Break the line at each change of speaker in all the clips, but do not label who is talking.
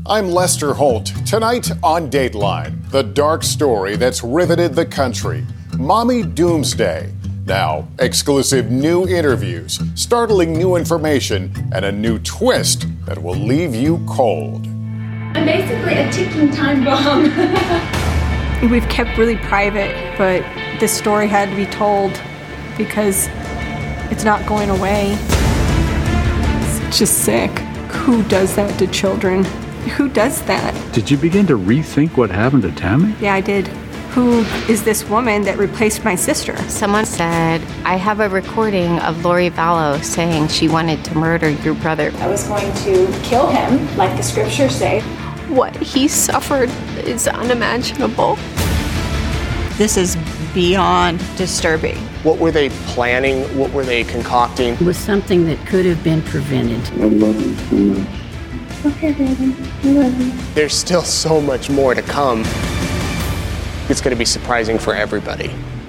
I'm Lester Holt. Tonight on Dateline, the dark story that's riveted the country, Mommy Doomsday. Now, exclusive new interviews, startling new information, and a new twist that will leave you cold.
I'm basically a ticking time bomb.
We've kept really private, but this story had to be told because it's not going away. It's just sick. Who does that to children? Who does that?
Did you begin to rethink what happened to Tammy?
Yeah, I did. Who is this woman that replaced my sister?
Someone said, I have a recording of Lori Vallow saying she wanted to murder your brother.
I was going to kill him, like the scriptures say.
What he suffered is unimaginable.
This is beyond disturbing.
What were they planning? What were they concocting?
It was something that could have been prevented.
I love you so much. Okay, baby. I love you.
There's still so much more to come. It's going to be surprising for everybody.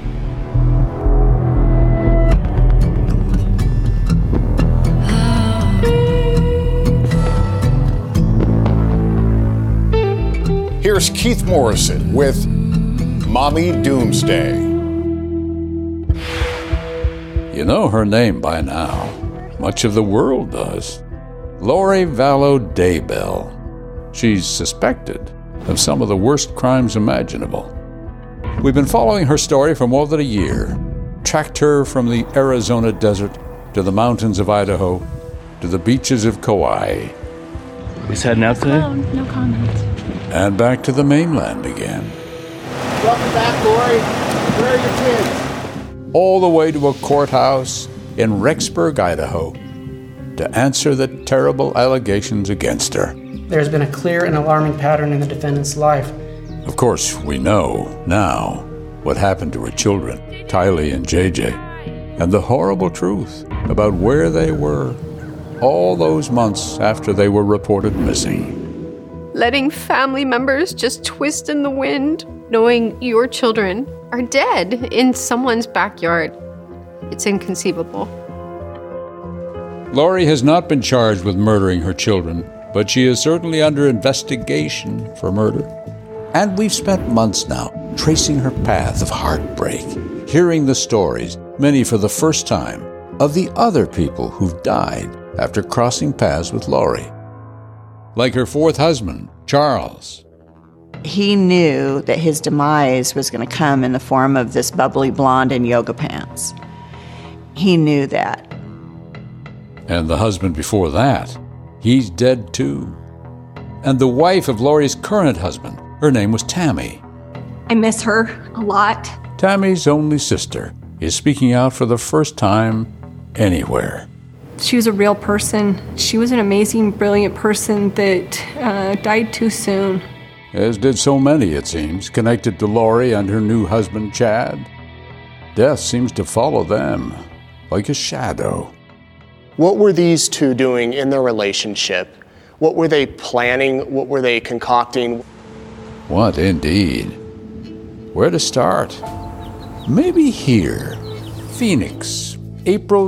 Here's Keith Morrison with Mommy Doomsday.
You know her name by now. Much of the world does. Lori Vallow Daybell. She's suspected of some of the worst crimes imaginable. We've been following her story for more than a year. Tracked her from the Arizona desert to the mountains of Idaho to the beaches of Kauai.
He's heading out today?
Oh, no comment.
And back to the mainland again.
Welcome back, Lori. Where are your kids?
All the way to a courthouse in Rexburg, Idaho, to answer the terrible allegations against her.
There's been a clear and alarming pattern in the defendant's life.
Of course, we know now what happened to her children, Tylee and JJ, and the horrible truth about where they were all those months after they were reported missing.
Letting family members just twist in the wind, knowing your children are dead in someone's backyard. It's inconceivable.
Lori has not been charged with murdering her children, but she is certainly under investigation for murder. And we've spent months now tracing her path of heartbreak, hearing the stories, many for the first time, of the other people who've died after crossing paths with Lori. Like her fourth husband, Charles.
He knew that his demise was going to come in the form of this bubbly blonde in yoga pants. He knew that.
And the husband before that, he's dead too. And the wife of Lori's current husband, her name was Tammy.
I miss her a lot.
Tammy's only sister is speaking out for the first time anywhere.
She was a real person. She was an amazing, brilliant person that died too soon.
As did so many, it seems, connected to Lori and her new husband, Chad. Death seems to follow them like a shadow.
What were these two doing in their relationship? What were they planning? What were they concocting?
What indeed? Where to start? Maybe here. Phoenix, April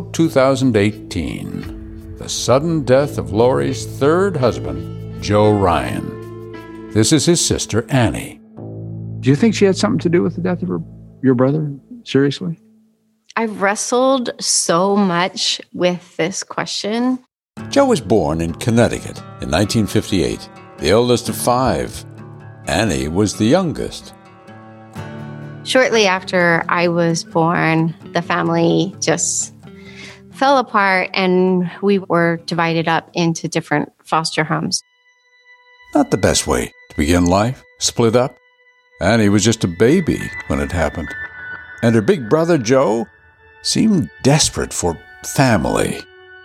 2018. The sudden death of Lori's third husband, Joe Ryan. This is his sister, Annie.
Do you think she had something to do with the death of your brother? Seriously?
I've wrestled so much with this question.
Joe was born in Connecticut in 1958, the oldest of five. Annie was the youngest.
Shortly after I was born, the family just fell apart and we were divided up into different foster homes.
Not the best way to begin life, split up. Annie was just a baby when it happened. And her big brother, Joe, seemed desperate for family.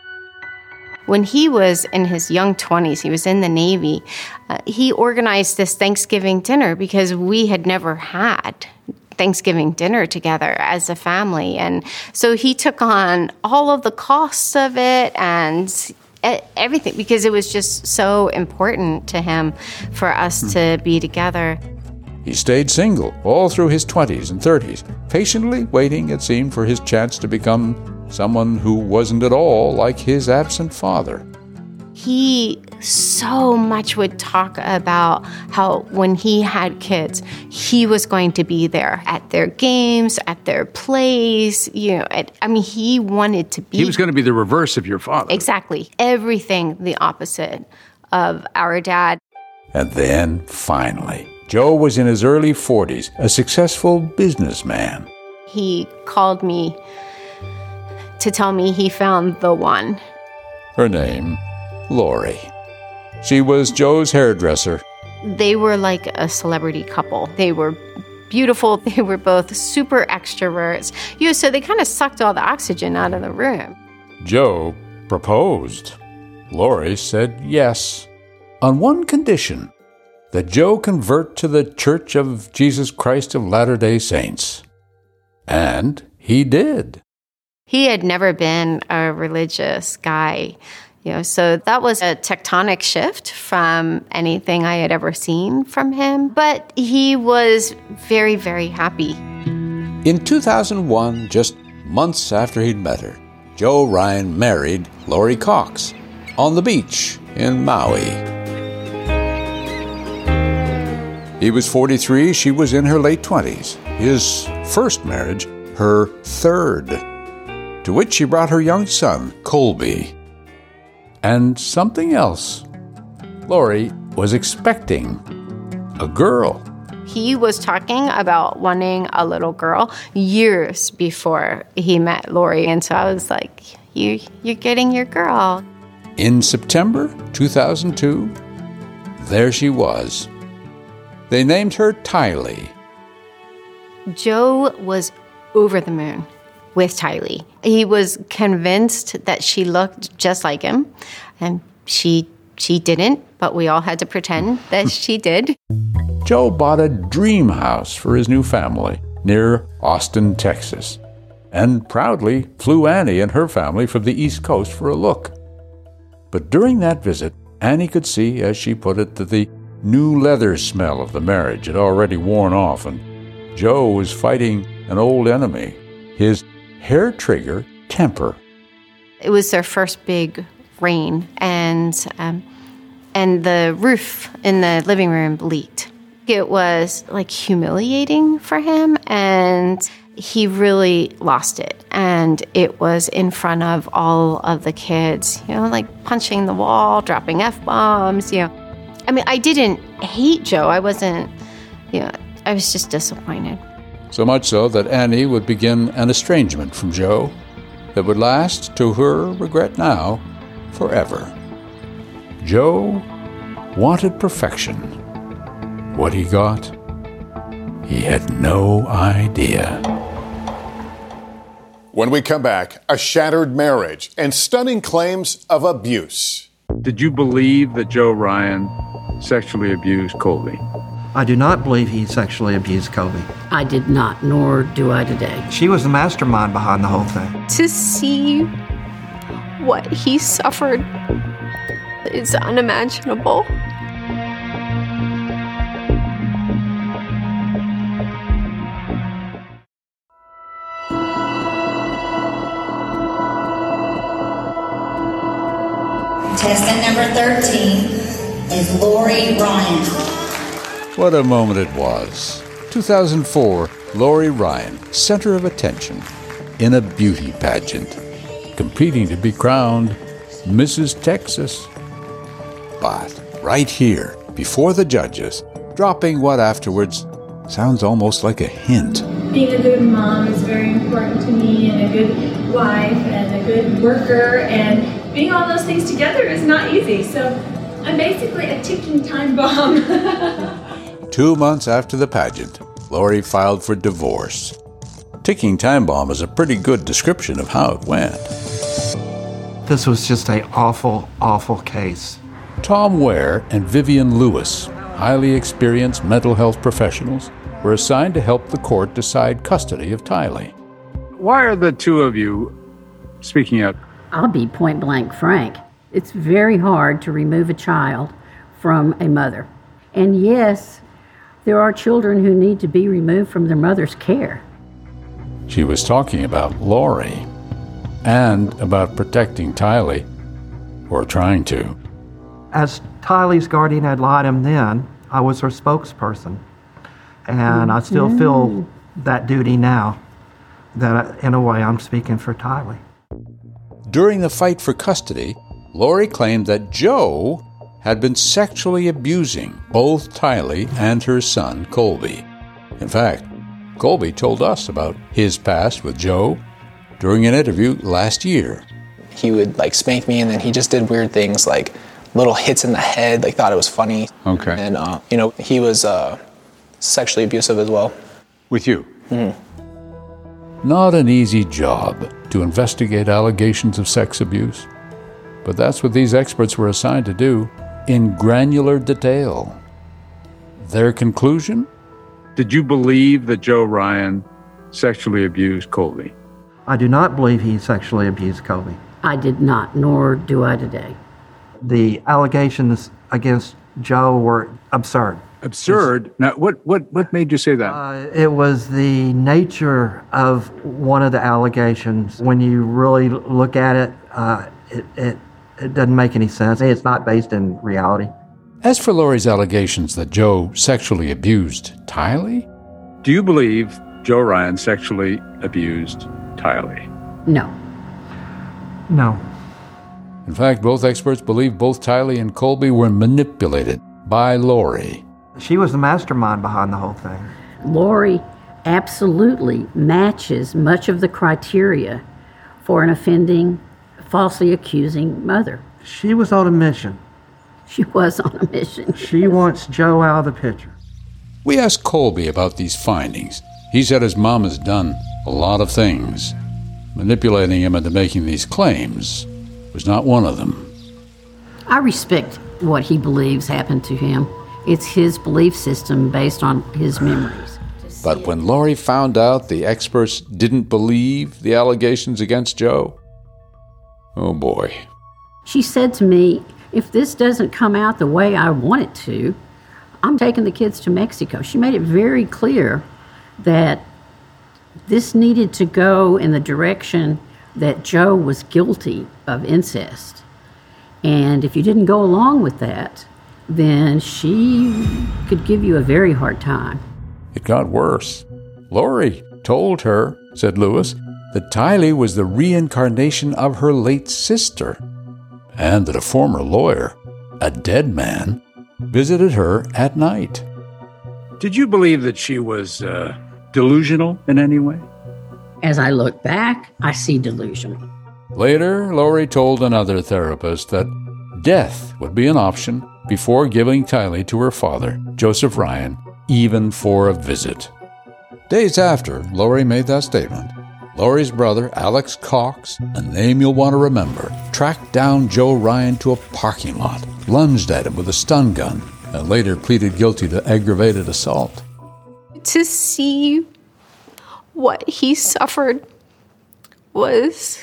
When he was in his young 20s, he was in the Navy, he organized this Thanksgiving dinner because we had never had Thanksgiving dinner together as a family. And so he took on all of the costs of it and everything because it was just so important to him for us to be together.
He stayed single all through his 20s and 30s, patiently waiting, it seemed, for his chance to become someone who wasn't at all like his absent father.
He so much would talk about how when he had kids, he was going to be there at their games, at their plays. He wanted to be.
He was going to be the reverse of your father.
Exactly. Everything the opposite of our dad.
And then, finally, Joe was in his early 40s, a successful businessman.
He called me to tell me he found the one.
Her name, Lori. She was Joe's hairdresser.
They were like a celebrity couple. They were beautiful. They were both super extroverts. So they kind of sucked all the oxygen out of the room.
Joe proposed. Lori said yes, on one condition, that Joe convert to the Church of Jesus Christ of Latter-day Saints. And he did.
He had never been a religious guy, so that was a tectonic shift from anything I had ever seen from him. But he was very, very happy.
In 2001, just months after he'd met her, Joe Ryan married Lori Cox on the beach in Maui. He was 43, she was in her late 20s. His first marriage, her third, to which she brought her young son, Colby. And something else. Lori was expecting a girl.
He was talking about wanting a little girl years before he met Lori, and so I was like, you're getting your girl.
In September 2002, there she was. They named her Tylee.
Joe was over the moon with Tylee. He was convinced that she looked just like him, and she didn't, but we all had to pretend that she did.
Joe bought a dream house for his new family near Austin, Texas, and proudly flew Annie and her family from the East Coast for a look. But during that visit, Annie could see, as she put it, that the new leather smell of the marriage had already worn off, and Joe was fighting an old enemy, his hair trigger temper.
It was their first big rain, and the roof in the living room leaked. It was like humiliating for him, and he really lost it. And it was in front of all of the kids, like punching the wall, dropping F-bombs, I didn't hate Joe. I wasn't, I was just disappointed.
So much so that Annie would begin an estrangement from Joe that would last, to her regret now, forever. Joe wanted perfection. What he got, he had no idea.
When we come back, a shattered marriage and stunning claims of abuse.
Did you believe that Joe Ryan sexually abused Colby?
I do not believe he sexually abused Colby.
I did not, nor do I today.
She was the mastermind behind the whole thing.
To see what he suffered is unimaginable.
Contestant number 13 is Lori Ryan.
What a moment it was. 2004, Lori Ryan, center of attention in a beauty pageant, competing to be crowned Mrs. Texas. But right here, before the judges, dropping what afterwards sounds almost like a hint.
Being a good mom is very important to me, and a good wife, and a good worker, and being all those things together is not easy. So I'm basically a ticking time bomb.
2 months after the pageant, Lori filed for divorce. Ticking time bomb is a pretty good description of how it went.
This was just an awful, awful case.
Tom Ware and Vivian Lewis, highly experienced mental health professionals, were assigned to help the court decide custody of Tylee.
Why are the two of you speaking up?
I'll be point blank frank. It's very hard to remove a child from a mother. And yes, there are children who need to be removed from their mother's care.
She was talking about Lori and about protecting Tylee, or trying to.
As Tylee's guardian ad litem then, I was her spokesperson. And I still feel that duty now, that in a way I'm speaking for Tylee.
During the fight for custody, Lori claimed that Joe had been sexually abusing both Tylee and her son, Colby. In fact, Colby told us about his past with Joe during an interview last year.
He would spank me, and then he just did weird things like little hits in the head, thought it was funny.
Okay.
And, he was sexually abusive as well.
With you?
Mm-hmm.
Not an easy job to investigate allegations of sex abuse, but that's what these experts were assigned to do in granular detail. Their conclusion?
Did you believe that Joe Ryan sexually abused Colby?
I do not believe he sexually abused Colby.
I did not, nor do I today.
The allegations against Joe were absurd.
Absurd? Now, what made you say that?
It was the nature of one of the allegations. When you really look at it, it doesn't make any sense. It's not based in reality.
As for Lori's allegations that Joe sexually abused Tylee?
Do you believe Joe Ryan sexually abused Tylee?
No.
No.
In fact, both experts believe both Tylee and Colby were manipulated by Lori.
She was the mastermind behind the whole thing.
Lori absolutely matches much of the criteria for an offending, falsely accusing mother.
She was on a mission.
She was on a mission.
She wants Joe out of the picture.
We asked Colby about these findings. He said his mom has done a lot of things. Manipulating him into making these claims was not one of them.
I respect what he believes happened to him. It's his belief system based on his memories.
But when Lori found out the experts didn't believe the allegations against Joe, oh boy.
She said to me, if this doesn't come out the way I want it to, I'm taking the kids to Mexico. She made it very clear that this needed to go in the direction that Joe was guilty of incest. And if you didn't go along with that, then she could give you a very hard time.
It got worse. Lori told her, said Lewis, that Tylee was the reincarnation of her late sister, and that a former lawyer, a dead man, visited her at night.
Did you believe that she was delusional in any way?
As I look back, I see delusional.
Later, Lori told another therapist that death would be an option before giving Tylee to her father, Joseph Ryan, even for a visit. Days after Lori made that statement, Lori's brother, Alex Cox, a name you'll want to remember, tracked down Joe Ryan to a parking lot, lunged at him with a stun gun, and later pleaded guilty to aggravated assault.
To see what he suffered was,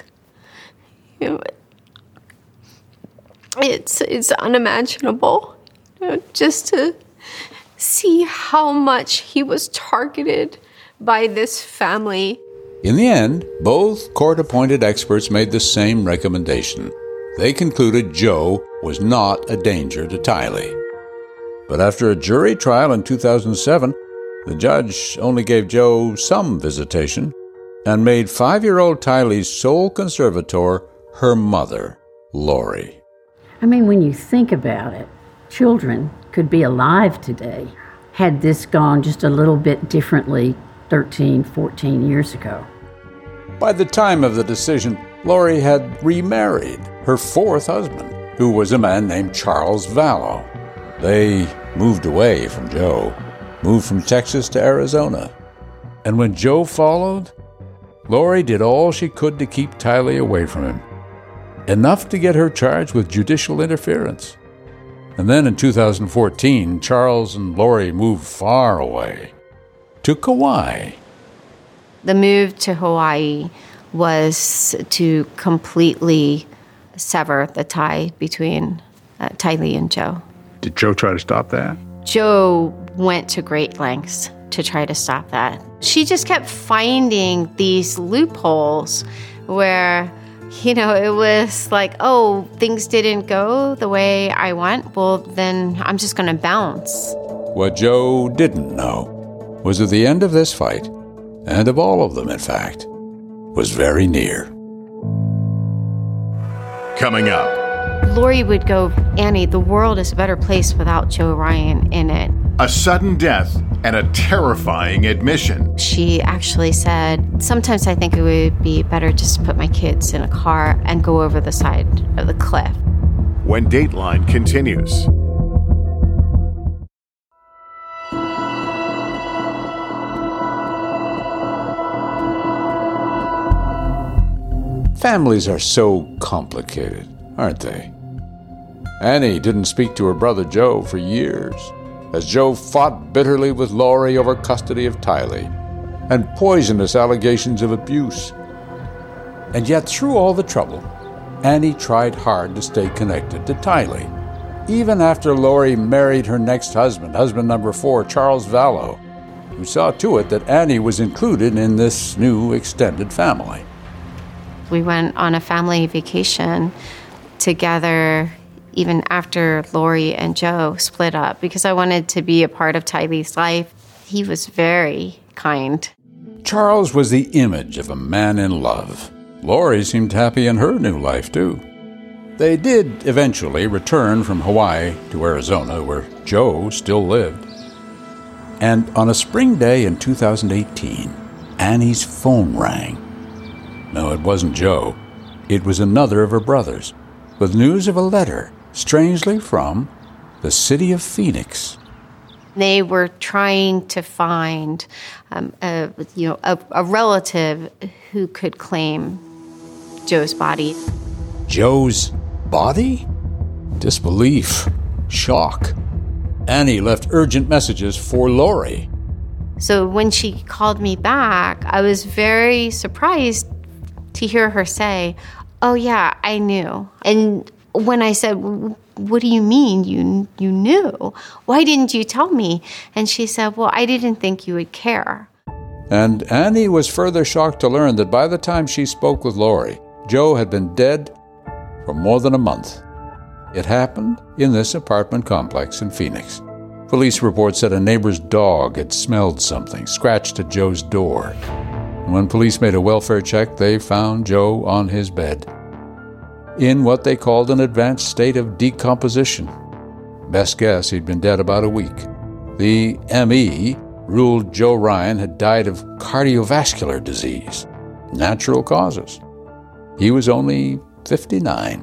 it's unimaginable. Just to see how much he was targeted by this family.
In the end, both court-appointed experts made the same recommendation. They concluded Joe was not a danger to Tylee. But after a jury trial in 2007, the judge only gave Joe some visitation and made 5-year-old Tylee's sole conservator her mother, Lori.
I mean, when you think about it, children could be alive today had this gone just a little bit differently 13, 14 years ago.
By the time of the decision, Lori had remarried her fourth husband, who was a man named Charles Vallow. They moved away from Joe, moved from Texas to Arizona. And when Joe followed, Lori did all she could to keep Tylee away from him, enough to get her charged with judicial interference. And then in 2014, Charles and Lori moved far away, to Kauai.
The move to Hawaii was to completely sever the tie between Tylee and Joe.
Did Joe try to stop that?
Joe went to great lengths to try to stop that. She just kept finding these loopholes where It was like, oh, things didn't go the way I want. Well, then I'm just going to bounce.
What Joe didn't know was that the end of this fight, and of all of them, in fact, was very near.
Coming up.
Lori would go, Annie, the world is a better place without Joe Ryan in it.
A sudden death and a terrifying admission.
She actually said, sometimes I think it would be better just to put my kids in a car and go over the side of the cliff.
When Dateline continues.
Families are so complicated, aren't they? Annie didn't speak to her brother Joe for years, as Joe fought bitterly with Lori over custody of Tylee and poisonous allegations of abuse. And yet, through all the trouble, Annie tried hard to stay connected to Tylee, even after Lori married her next husband number 4, Charles Vallow, who saw to it that Annie was included in this new extended family.
We went on a family vacation together even after Lori and Joe split up, because I wanted to be a part of Tylee's life. He was very kind.
Charles was the image of a man in love. Lori seemed happy in her new life, too. They did eventually return from Hawaii to Arizona, where Joe still lived. And on a spring day in 2018, Annie's phone rang. No, it wasn't Joe. It was another of her brothers, with news of a letter, strangely from the city of Phoenix.
They were trying to find a relative who could claim Joe's body.
Joe's body? Disbelief, shock. Annie left urgent messages for Lori.
So when she called me back, I was very surprised to hear her say, "Oh yeah, I knew." And when I said, "What do you mean you knew? Why didn't you tell me?" And she said, "Well, I didn't think you would care."
And Annie was further shocked to learn that by the time she spoke with Lori, Joe had been dead for more than a month. It happened in this apartment complex in Phoenix. Police reports said a neighbor's dog had smelled something, scratched at Joe's door. When police made a welfare check, they found Joe on his bed, in what they called an advanced state of decomposition. Best guess, he'd been dead about a week. The ME ruled Joe Ryan had died of cardiovascular disease, natural causes. He was only 59.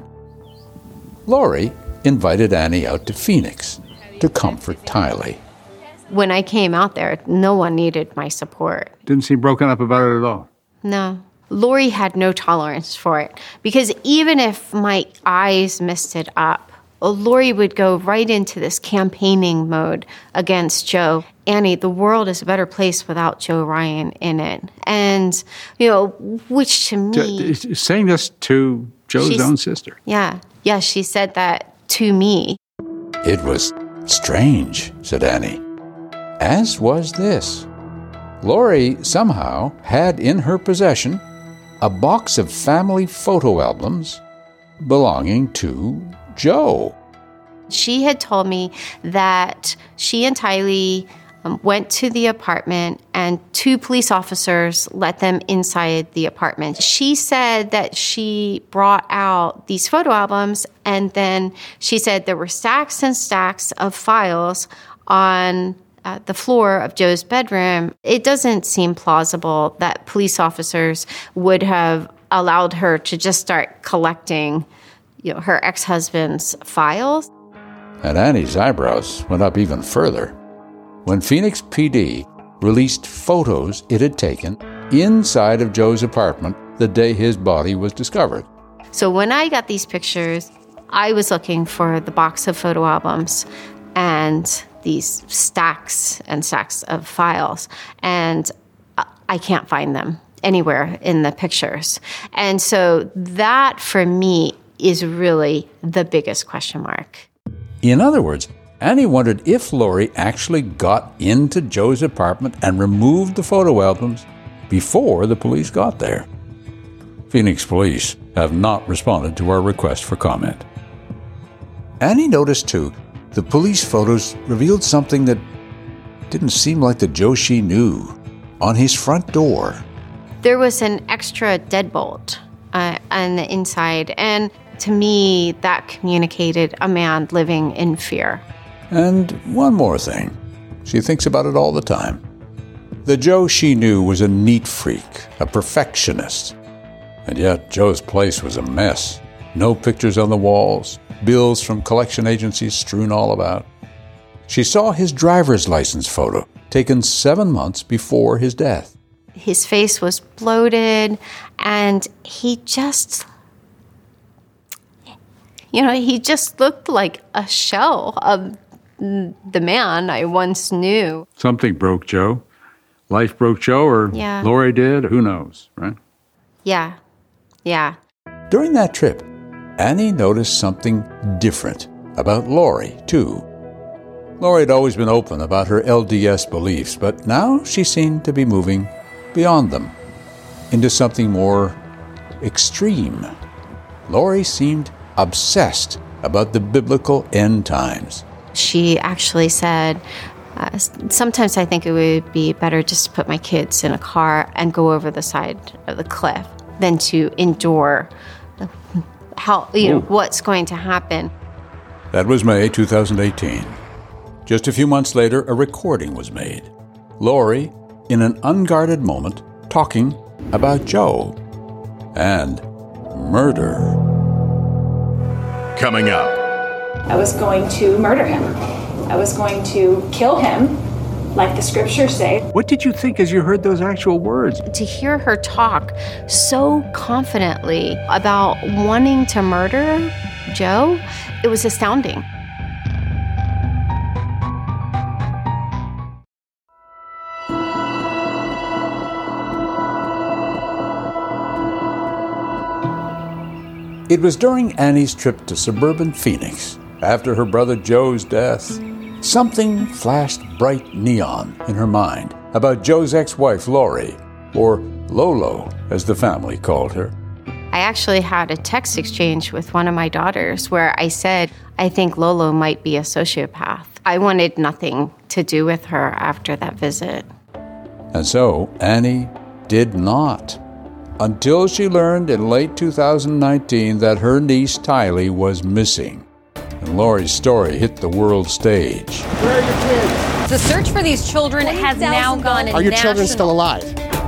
Lori invited Annie out to Phoenix to comfort Tylee.
When I came out there, no one needed my support.
Didn't seem broken up about it at all.
No. Lori had no tolerance for it, because even if my eyes messed it up, Lori would go right into this campaigning mode against Joe. Annie, the world is a better place without Joe Ryan in it. And, which to me...
Saying this to Joe's own sister.
Yeah, she said that to me.
It was strange, said Annie. As was this. Lori somehow had in her possession a box of family photo albums belonging to Joe.
She had told me that she and Tylee went to the apartment and 2 police officers let them inside the apartment. She said that she brought out these photo albums, and then she said there were stacks and stacks of files on the floor of Joe's bedroom. It doesn't seem plausible that police officers would have allowed her to just start collecting, her ex-husband's files.
And Annie's eyebrows went up even further when Phoenix PD released photos it had taken inside of Joe's apartment the day his body was discovered.
So when I got these pictures, I was looking for the box of photo albums and these stacks and stacks of files, and I can't find them anywhere in the pictures. And so that, for me, is really the biggest question mark.
In other words, Annie wondered if Lori actually got into Joe's apartment and removed the photo albums before the police got there. Phoenix police have not responded to our request for comment. Annie noticed, too, the police photos revealed something that didn't seem like the Joe she knew. On his front door,
there was an extra deadbolt on the inside, and to me, that communicated a man living in fear.
And one more thing. She thinks about it all the time. The Joe she knew was a neat freak, a perfectionist. And yet, Joe's place was a mess. No pictures on the walls, bills from collection agencies strewn all about. She saw his driver's license photo, taken 7 months before his death.
His face was bloated, and he just looked like a shell of the man I once knew.
Something broke Joe. Life broke Joe, or
Yeah.
Lori did. Who knows, right?
Yeah.
During that trip, Annie noticed something different about Lori, too. Lori had always been open about her LDS beliefs, but now she seemed to be moving beyond them, into something more extreme. Lori seemed obsessed about the biblical end times.
She actually said, sometimes I think it would be better just to put my kids in a car and go over the side of the cliff than to endure what's going to happen.
That was May 2018. Just a few months later, a recording was made. Lori, in an unguarded moment, talking about Joe and murder.
Coming up.
I was going to murder him. I was going to kill him, like the scriptures say.
What did you think as you heard those actual words?
To hear her talk so confidently about wanting to murder Joe, it was astounding.
It was during Annie's trip to suburban Phoenix, after her brother Joe's death. Something flashed bright neon in her mind about Joe's ex-wife, Lori, or Lolo, as the family called her.
I actually had a text exchange with one of my daughters where I said, I think Lolo might be a sociopath. I wanted nothing to do with her after that visit.
And so Annie did not, until she learned in late 2019 that her niece Tylee was missing. And Lori's story hit the world stage.
Where are your kids?
The search for these children has now gone national.
Are your children still alive?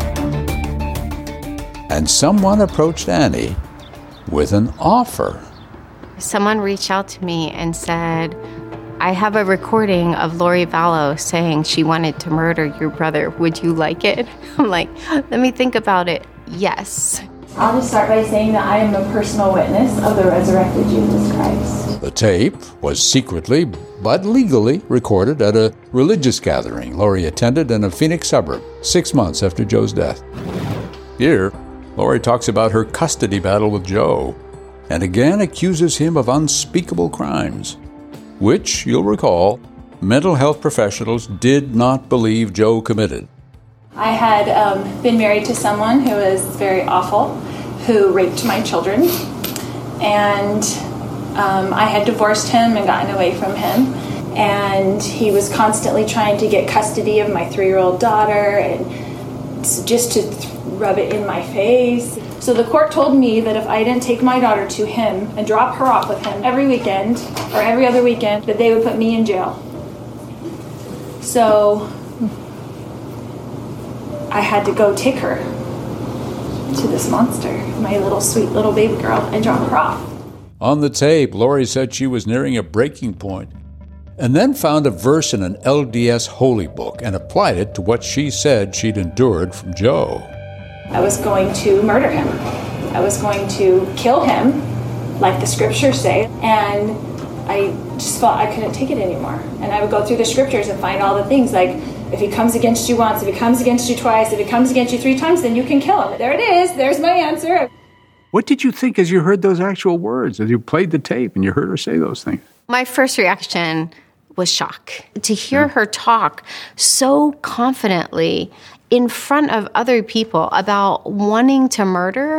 And someone approached Annie with an offer.
Someone reached out to me and said, I have a recording of Lori Vallow saying she wanted to murder your brother. Would you like it? I'm like, let me think about it. Yes.
I'll just start by saying that I am a personal witness of the resurrected Jesus Christ.
The tape was secretly but legally recorded at a religious gathering Lori attended in a Phoenix suburb 6 months after Joe's death. Here, Lori talks about her custody battle with Joe and again accuses him of unspeakable crimes, which, you'll recall, mental health professionals did not believe Joe committed.
I had been married to someone who was very awful, who raped my children, and I had divorced him and gotten away from him, and he was constantly trying to get custody of my 3-year-old daughter and just to rub it in my face. So the court told me that if I didn't take my daughter to him and drop her off with him every weekend or every other weekend, that they would put me in jail. So I had to go take her to this monster, my little sweet little baby girl, and drop her off.
On the tape, Lori said she was nearing a breaking point and then found a verse in an LDS holy book and applied it to what she said she'd endured from Joe.
I was going to murder him. I was going to kill him, like the scriptures say, and I just felt I couldn't take it anymore. And I would go through the scriptures and find all the things like, if he comes against you once, if he comes against you twice, if he comes against you 3 times, then you can kill him. There it is. There's my answer.
What did you think as you heard those actual words, as you played the tape and you heard her say those things?
My first reaction was shock. To hear her talk so confidently in front of other people about wanting to murder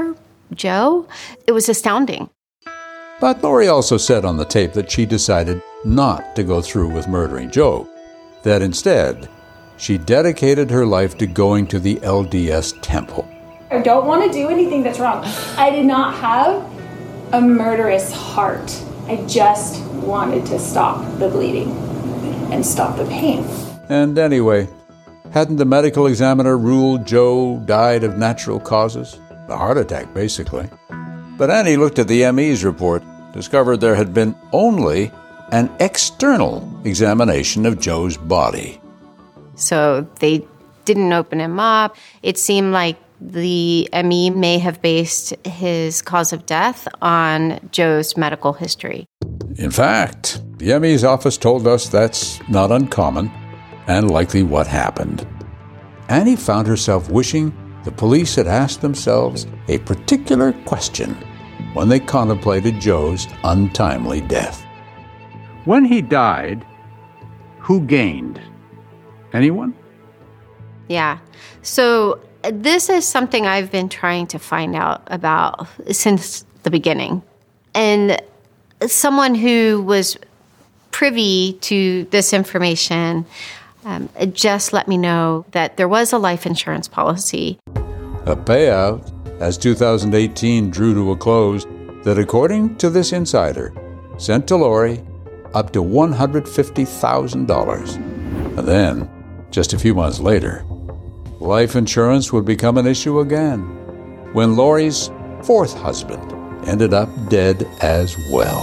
Joe, it was astounding.
But Lori also said on the tape that she decided not to go through with murdering Joe, that instead, she dedicated her life to going to the LDS temple.
I don't want to do anything that's wrong. I did not have a murderous heart. I just wanted to stop the bleeding and stop the pain.
And anyway, hadn't the medical examiner ruled Joe died of natural causes? A heart attack, basically. But Annie looked at the ME's report, discovered there had been only an external examination of Joe's body.
So they didn't open him up. It seemed like the ME may have based his cause of death on Joe's medical history.
In fact, the ME's office told us that's not uncommon and likely what happened. Annie found herself wishing the police had asked themselves a particular question when they contemplated Joe's untimely death.
When he died, who gained? Anyone?
Yeah. So this is something I've been trying to find out about since the beginning. And someone who was privy to this information just let me know that there was a life insurance policy.
A payout, as 2018 drew to a close, that according to this insider, sent to Lori up to $150,000. And then, just a few months later, life insurance would become an issue again when Lori's fourth husband ended up dead as well.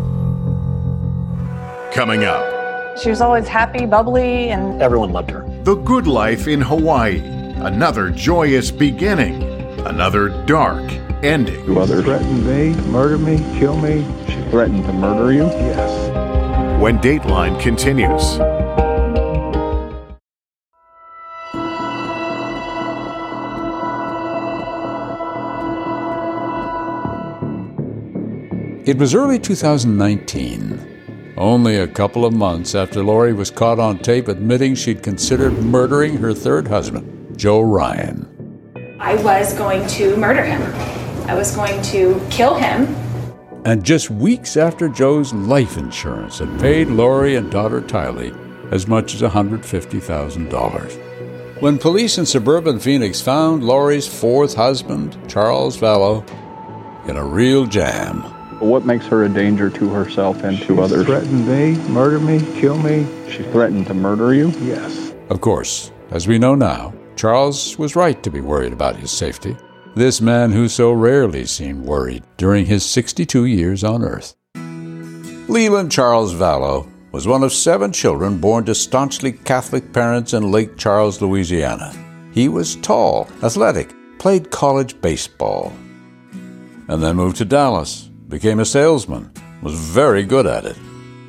Coming up,
she was always happy, bubbly, and
everyone loved her.
The Good Life in Hawaii. Another joyous beginning. Another dark ending.
Two others threatened me, murder me, kill me. She threatened to murder you? Yes.
When Dateline continues.
It was early 2019, only a couple of months after Lori was caught on tape admitting she'd considered murdering her third husband, Joe Ryan.
I was going to murder him. I was going to kill him.
And just weeks after Joe's life insurance had paid Lori and daughter Tylee as much as $150,000. When police in suburban Phoenix found Lori's fourth husband, Charles Vallow, in a real jam.
What makes her a danger to herself and to others? Threatened me, murder me, kill me. She threatened to murder you? Yes.
Of course, as we know now, Charles was right to be worried about his safety. This man who so rarely seemed worried during his 62 years on Earth. Leland Charles Vallow was one of 7 children born to staunchly Catholic parents in Lake Charles, Louisiana. He was tall, athletic, played college baseball, and then moved to Dallas, became a salesman, was very good at it.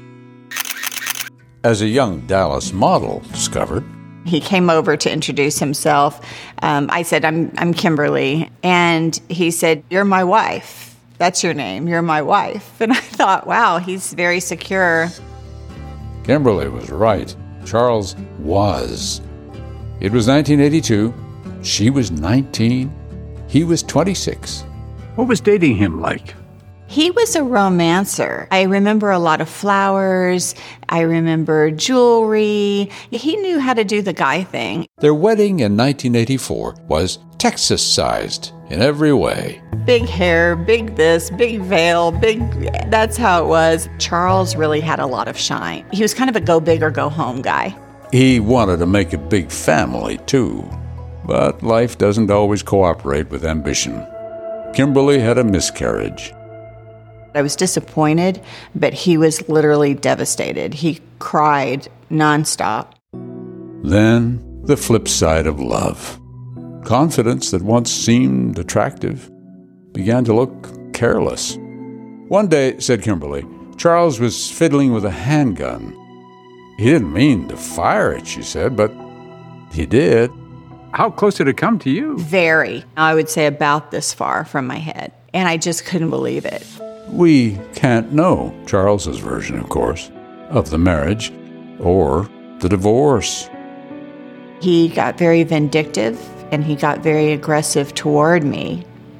As a young Dallas model discovered,
he came over to introduce himself. I said, I'm Kimberly. And he said, "You're my wife. That's your name. You're my wife." And I thought, wow, he's very secure.
Kimberly was right. Charles was. It was 1982. She was 19. He was 26.
What was dating him like?
He was a romancer. I remember a lot of flowers. I remember jewelry. He knew how to do the guy thing.
Their wedding in 1984 was Texas-sized in every way.
Big hair, big this, big veil, that's how it was. Charles really had a lot of shine. He was kind of a go big or go home guy.
He wanted to make a big family, too. But life doesn't always cooperate with ambition. Kimberly had a miscarriage.
I was disappointed, but he was literally devastated. He cried nonstop.
Then, the flip side of love. Confidence that once seemed attractive began to look careless. One day, said Kimberly, Charles was fiddling with a handgun. He didn't mean to fire it, she said, but he did.
How close did it come to you?
Very. I would say about this far from my head. And I just couldn't believe it.
We can't know Charles's version, of course, of the marriage or the divorce.
He got very vindictive and he got very aggressive toward me.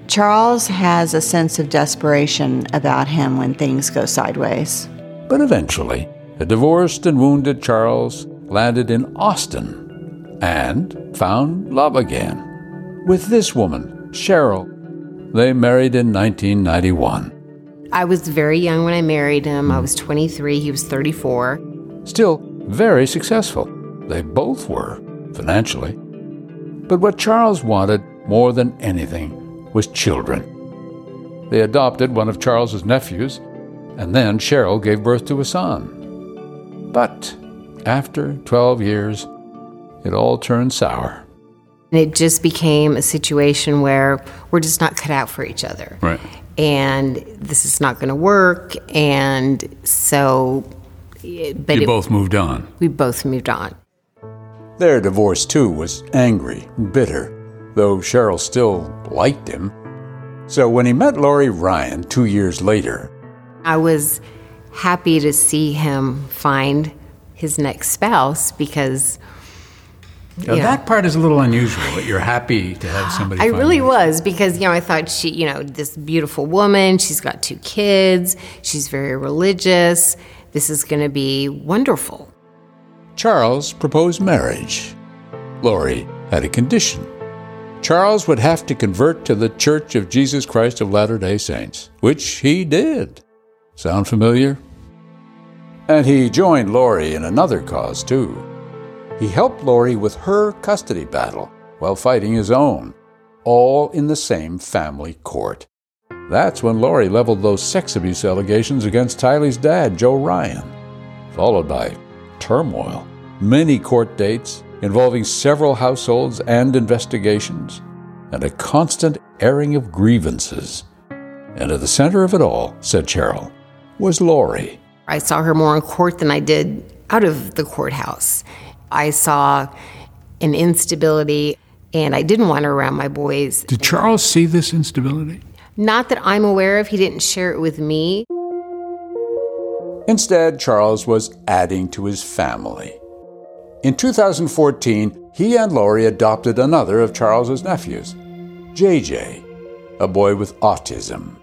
Charles has a sense of desperation about him when things go sideways.
But eventually, a divorced and wounded Charles landed in Austin and found love again. With this woman, Cheryl, they married in 1991.
I was very young when I married him. I was 23, he was 34.
Still very successful. They both were, financially. But what Charles wanted more than anything was children. They adopted one of Charles's nephews, and then Cheryl gave birth to a son. But after 12 years, it all turned sour.
It just became a situation where we're just not cut out for each other.
Right.
And this is not going to work, and so...
You both moved on.
We both moved on.
Their divorce, too, was angry and bitter, though Cheryl still liked him. So when he met Lori Ryan 2 years later...
I was happy to see him find his next spouse because...
Now, that part is a little unusual, that you're happy to have somebody
I
find
really
you.
was, because, I thought she, this beautiful woman, she's got 2 kids, she's very religious, this is going to be wonderful.
Charles proposed marriage. Lori had a condition. Charles would have to convert to the Church of Jesus Christ of Latter-day Saints, which he did. Sound familiar? And he joined Lori in another cause, too. He helped Lori with her custody battle while fighting his own, all in the same family court. That's when Lori leveled those sex abuse allegations against Tylee's dad, Joe Ryan, followed by turmoil, many court dates involving several households and investigations, and a constant airing of grievances. And at the center of it all, said Cheryl, was Lori.
I saw her more in court than I did out of the courthouse. I saw an instability, and I didn't want her around my boys.
Did Charles see this instability?
Not that I'm aware of. He didn't share it with me.
Instead, Charles was adding to his family. In 2014, he and Lori adopted another of Charles's nephews, JJ, a boy with autism.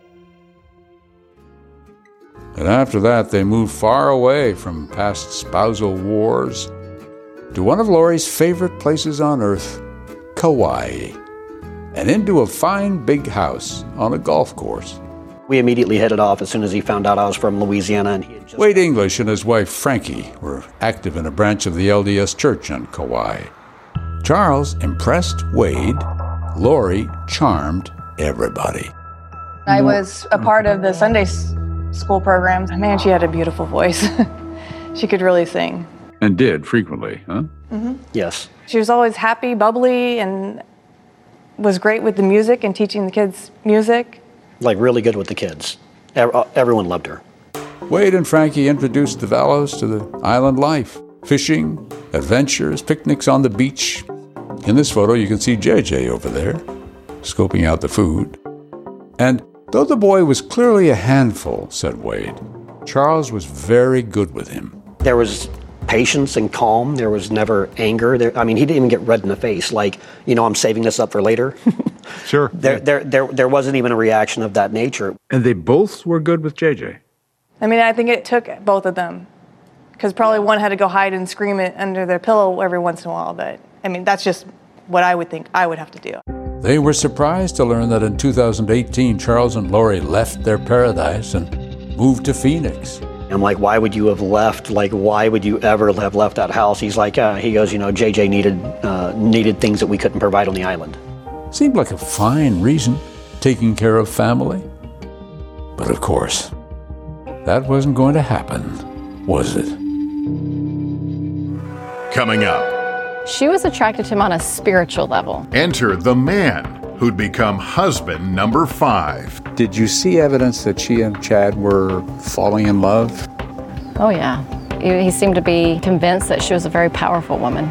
And after that, they moved far away from past spousal wars to one of Lori's favorite places on earth, Kauai, and into a fine big house on a golf course.
We immediately headed off as soon as he found out I was from Louisiana. And he had just...
Wade English and his wife Frankie were active in a branch of the LDS Church on Kauai. Charles impressed Wade. Lori charmed everybody.
I was a part of the Sunday school program. Man, she had a beautiful voice. She could really sing.
And did frequently, huh?
Mm-hmm.
Yes.
She was always happy, bubbly, and was great with the music and teaching the kids music.
Like really good with the kids. Everyone loved her.
Wade and Frankie introduced the Vallows to the island life. Fishing, adventures, picnics on the beach. In this photo, you can see JJ over there, scoping out the food. And though the boy was clearly a handful, said Wade, Charles was very good with him.
There was patience and calm. There was never anger. He didn't even get red in the face. Like, I'm saving this up for later.
Sure.
There wasn't even a reaction of that nature.
And they both were good with JJ?
I think it took both of them. Because probably one had to go hide and scream it under their pillow every once in a while. But, that's just what I would think I would have to do.
They were surprised to learn that in 2018, Charles and Lori left their paradise and moved to Phoenix.
I'm like, why would you have left? Like, why would you ever have left that house? He's like, he goes, JJ needed things that we couldn't provide on the island.
Seemed like a fine reason, taking care of family. But of course, that wasn't going to happen, was it?
Coming up.
She was attracted to him on a spiritual level.
Enter the man who'd become husband number 5.
Did you see evidence that she and Chad were falling in love?
Oh, yeah. He seemed to be convinced that she was a very powerful woman.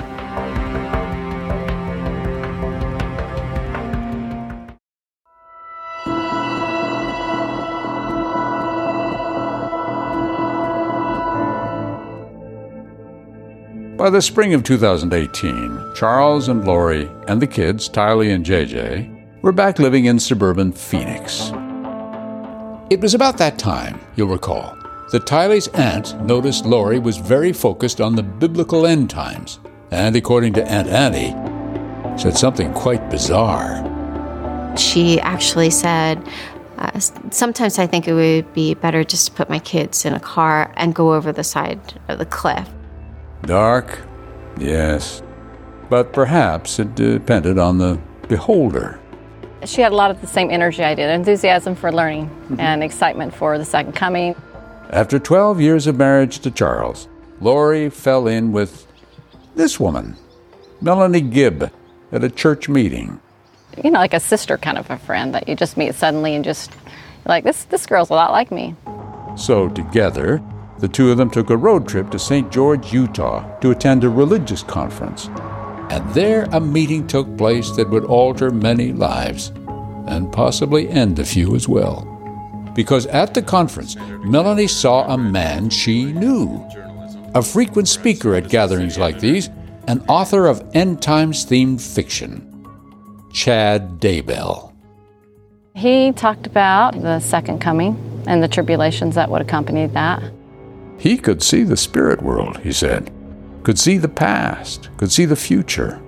By the spring of 2018, Charles and Lori and the kids, Tylee and JJ, were back living in suburban Phoenix. It was about that time, you'll recall, that Tylee's aunt noticed Lori was very focused on the biblical end times, and according to Aunt Annie, said something quite bizarre.
She actually said, sometimes I think it would be better just to put my kids in a car and go over the side of the cliff.
Dark, yes, but perhaps it depended on the beholder.
She had a lot of the same energy I did, enthusiasm for learning and excitement for the second coming.
After 12 years of marriage to Charles, Lori fell in with this woman, Melanie Gibb, at a church meeting.
You know, like a sister kind of a friend that you just meet suddenly and just, like, this girl's a lot like me.
So together, the two of them took a road trip to St. George, Utah, to attend a religious conference. And there a meeting took place that would alter many lives, and possibly end a few as well. Because at the conference, Melanie saw a man she knew, a frequent speaker at gatherings like these, an author of end times-themed fiction, Chad Daybell.
He talked about the second coming and the tribulations that would accompany that.
He could see the spirit world, he said, could see the past, could see the future.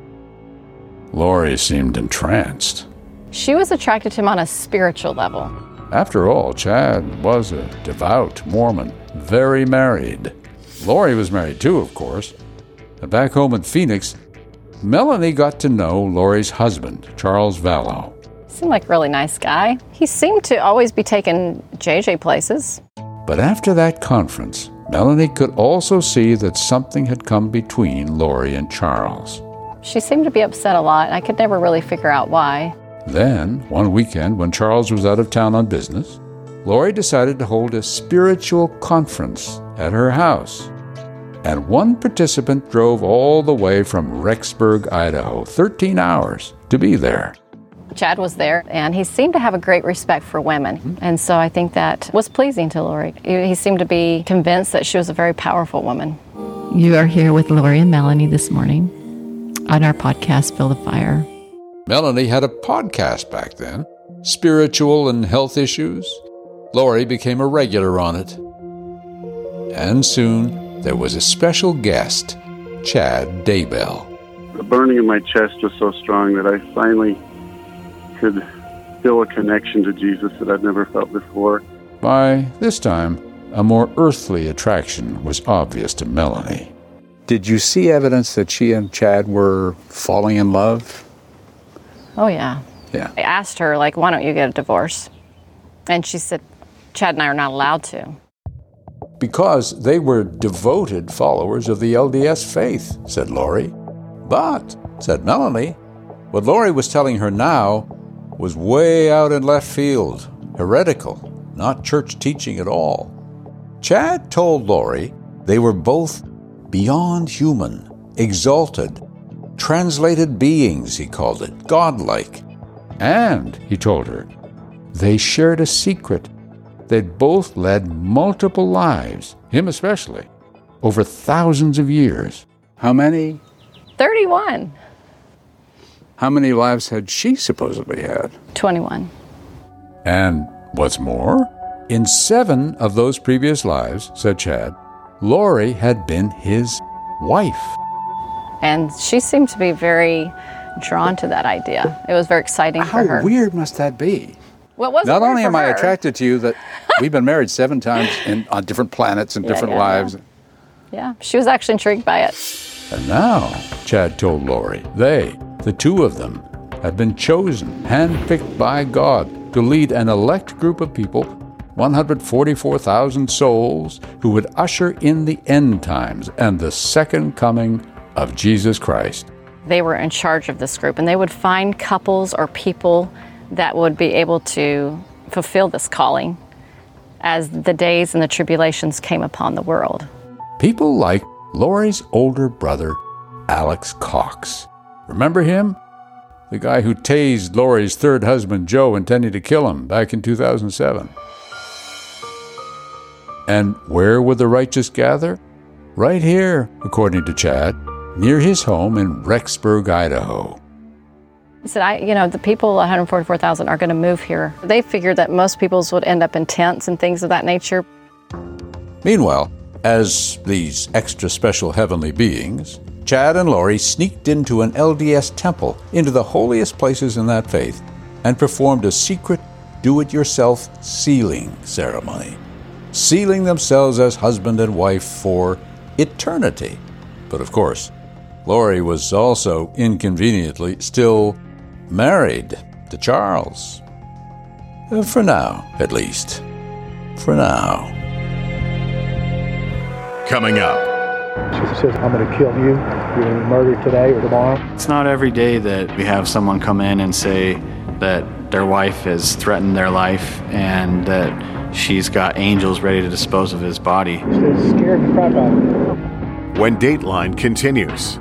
Lori seemed entranced.
She was attracted to him on a spiritual level.
After all, Chad was a devout Mormon, very married. Lori was married too, of course. And back home in Phoenix, Melanie got to know Lori's husband, Charles Vallow.
Seemed like a really nice guy. He seemed to always be taking JJ places.
But after that conference, Melanie could also see that something had come between Lori and Charles.
She seemed to be upset a lot. I could never really figure out why.
Then, one weekend when Charles was out of town on business, Lori decided to hold a spiritual conference at her house. And one participant drove all the way from Rexburg, Idaho, 13 hours to be there.
Chad was there, and he seemed to have a great respect for women. And so I think that was pleasing to Lori. He seemed to be convinced that she was a very powerful woman.
You are here with Lori and Melanie this morning on our podcast, Build a Fire.
Melanie had a podcast back then, Spiritual and Health Issues. Lori became a regular on it. And soon, there was a special guest, Chad Daybell.
The burning in my chest was so strong that I finally could feel a connection to Jesus that I'd never felt before.
By this time, a more earthly attraction was obvious to Melanie.
Did you see evidence that she and Chad were falling in love?
Oh, yeah.
Yeah.
I asked her, like, why don't you get a divorce? And she said, Chad and I are not allowed to.
Because they were devoted followers of the LDS faith, said Lori. But, said Melanie, what Lori was telling her now was way out in left field, heretical, not church teaching at all. Chad told Lori they were both beyond human, exalted, translated beings, he called it, godlike. And, he told her, they shared a secret. They'd both led multiple lives, him especially, over thousands of years.
How many?
31.
How many lives had she supposedly had?
21.
And what's more, in 7 of those previous lives, said Chad, Lori had been his wife.
And she seemed to be very drawn to that idea. It was very exciting for her.
How weird must that be?
Well, it wasn't
Not
weird
only
for
am I
her.
attracted to you, that we've been married 7 times on different planets and different lives.
Yeah, she was actually intrigued by it.
And now, Chad told Lori, they, the two of them, have been chosen, handpicked by God, to lead an elect group of people, 144,000 souls, who would usher in the end times and the second coming of Jesus Christ.
They were in charge of this group, and they would find couples or people that would be able to fulfill this calling as the days and the tribulations came upon the world.
People like Lori's older brother, Alex Cox. Remember him? The guy who tased Lori's third husband, Joe, intending to kill him back in 2007. And where would the righteous gather? Right here, according to Chad, near his home in Rexburg, Idaho.
He said, the people, 144,000, are going to move here. They figured that most people's would end up in tents and things of that nature.
Meanwhile, as these extra special heavenly beings, Chad and Lori sneaked into an LDS temple, into the holiest places in that faith, and performed a secret do-it-yourself sealing ceremony, sealing themselves as husband and wife for eternity. But of course, Lori was also inconveniently still married to Charles. For now, at least. For now.
Coming up.
She says, I'm going to kill you. You're going to be murdered today or tomorrow.
It's not every day that we have someone come in and say that their wife has threatened their life and that she's got angels ready to dispose of his body.
She's scared the crap out of me.
When Dateline continues.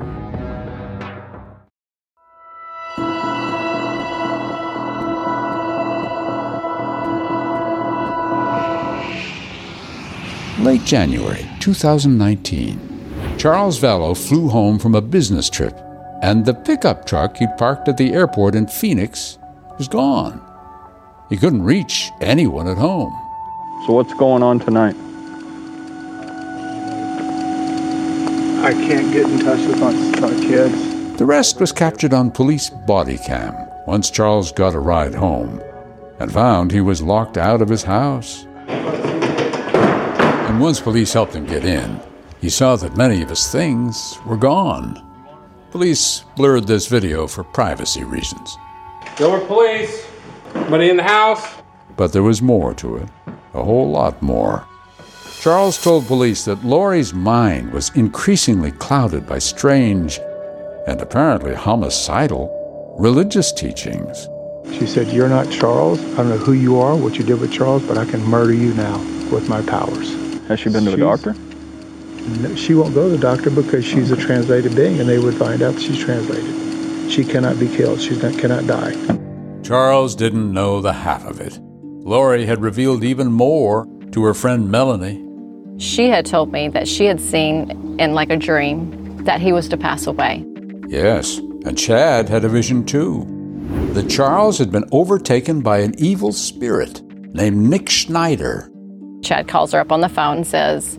Late January 2019, Charles Vallow flew home from a business trip, and the pickup truck he'd parked at the airport in Phoenix was gone. He couldn't reach anyone at home.
So what's going on tonight? I can't get in touch with my kids.
The rest was captured on police body cam once Charles got a ride home and found he was locked out of his house. And once police helped him get in, he saw that many of his things were gone. Police blurred this video for privacy reasons.
Gilbert Police. Anybody in the house?
But there was more to it, a whole lot more. Charles told police that Lori's mind was increasingly clouded by strange and apparently homicidal religious teachings.
She said, you're not Charles. I don't know who you are, what you did with Charles, but I can murder you now with my powers.
Has she been to a doctor?
No, she won't go to the doctor because she's a translated being, and they would find out that she's translated. She cannot be killed. She cannot die.
Charles didn't know the half of it. Lori had revealed even more to her friend Melanie.
She had told me that she had seen in like a dream that he was to pass away.
Yes, and Chad had a vision too. That Charles had been overtaken by an evil spirit named Nick Schneider.
Chad calls her up on the phone and says,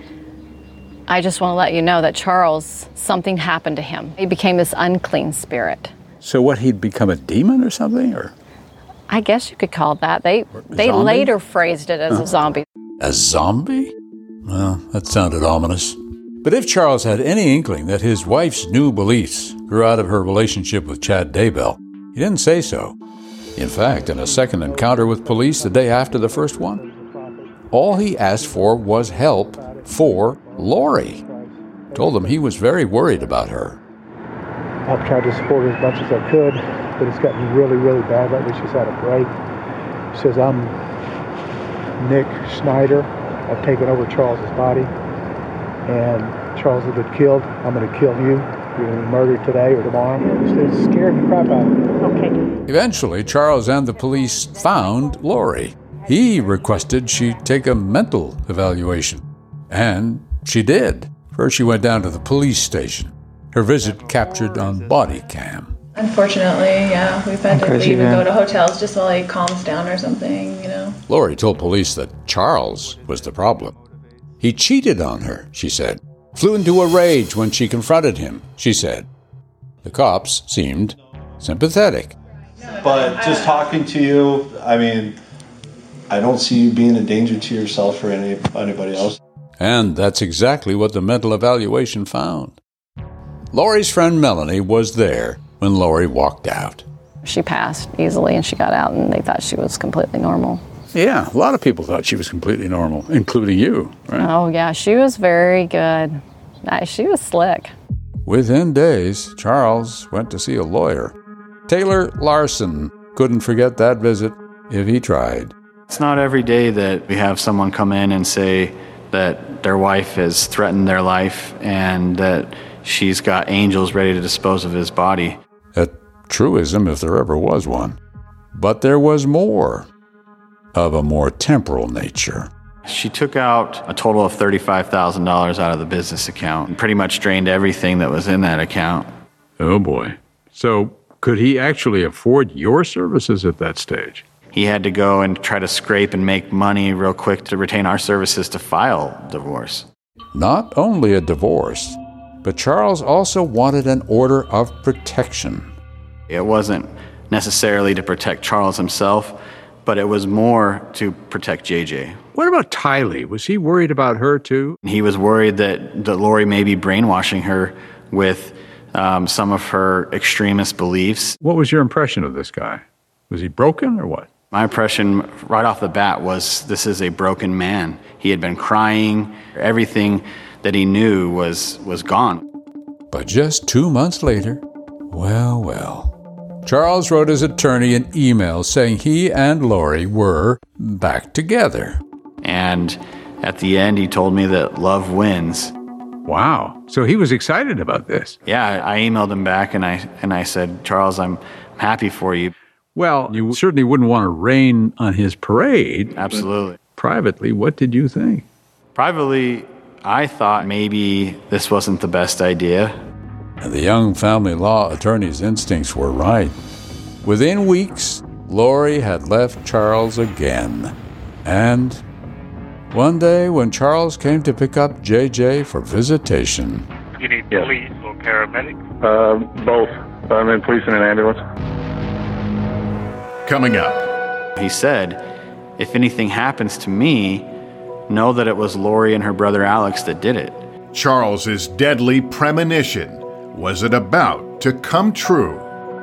I just want to let you know that Charles, something happened to him. He became this unclean spirit.
So what, he'd become a demon or something? Or
I guess you could call it that. They later phrased it as a zombie.
A zombie? Well, that sounded ominous. But if Charles had any inkling that his wife's new beliefs grew out of her relationship with Chad Daybell, he didn't say so. In fact, in a second encounter with police the day after the first one, all he asked for was help for Lori. Told them he was very worried about her.
I've tried to support her as much as I could, but it's gotten really, really bad lately. She's had a break. She says, I'm Nick Schneider. I've taken over Charles's body, and Charles has been killed. I'm going to kill you. You're going to be murdered today or tomorrow. It's scared the crap out of me. Okay.
Eventually, Charles and the police found Lori. He requested she take a mental evaluation, and she did. First, she went down to the police station. Her visit captured on body cam.
Unfortunately, yeah, we've had to leave and go to hotels just while he calms down or something,
Lori told police that Charles was the problem. He cheated on her, she said. Flew into a rage when she confronted him, she said. The cops seemed sympathetic.
But just talking to you, I mean, I don't see you being a danger to yourself or anybody else.
And that's exactly what the mental evaluation found. Lori's friend Melanie was there when Lori walked out.
She passed easily and she got out and they thought she was completely normal.
Yeah, a lot of people thought she was completely normal, including you, right?
Oh, yeah, she was very good. She was slick.
Within days, Charles went to see a lawyer. Taylor Larson couldn't forget that visit if he tried.
It's not every day that we have someone come in and say that their wife has threatened their life and that she's got angels ready to dispose of his body.
A truism if there ever was one. But there was more, of a more temporal nature.
She took out a total of $35,000 out of the business account and pretty much drained everything that was in that account.
Oh boy. So Could he actually afford your services at that stage?
He had to go and try to scrape and make money real quick to retain our services to file divorce.
Not only a divorce, but Charles also wanted an order of protection.
It wasn't necessarily to protect Charles himself, but it was more to protect JJ.
What about Tylee? Was he worried about her too?
He was worried that Lori may be brainwashing her with some of her extremist beliefs.
What was your impression of this guy? Was he broken or what?
My impression right off the bat was this is a broken man. He had been crying. Everything that he knew was gone.
But just 2 months later, well, Charles wrote his attorney an email saying he and Lori were back together.
And at the end, he told me that love wins.
Wow. So he was excited about this.
Yeah, I emailed him back and I said, Charles, I'm happy for you.
Well, you certainly wouldn't want to rain on his parade.
Absolutely.
Privately, what did you think?
Privately, I thought maybe this wasn't the best idea.
And the young family law attorney's instincts were right. Within weeks, Lori had left Charles again. And one day when Charles came to pick up JJ for visitation...
You need police or paramedic?
Both. I'm in police and an ambulance.
Coming up.
He said, if anything happens to me, know that it was Lori and her brother Alex that did it.
Charles's deadly premonition. Was it about to come true?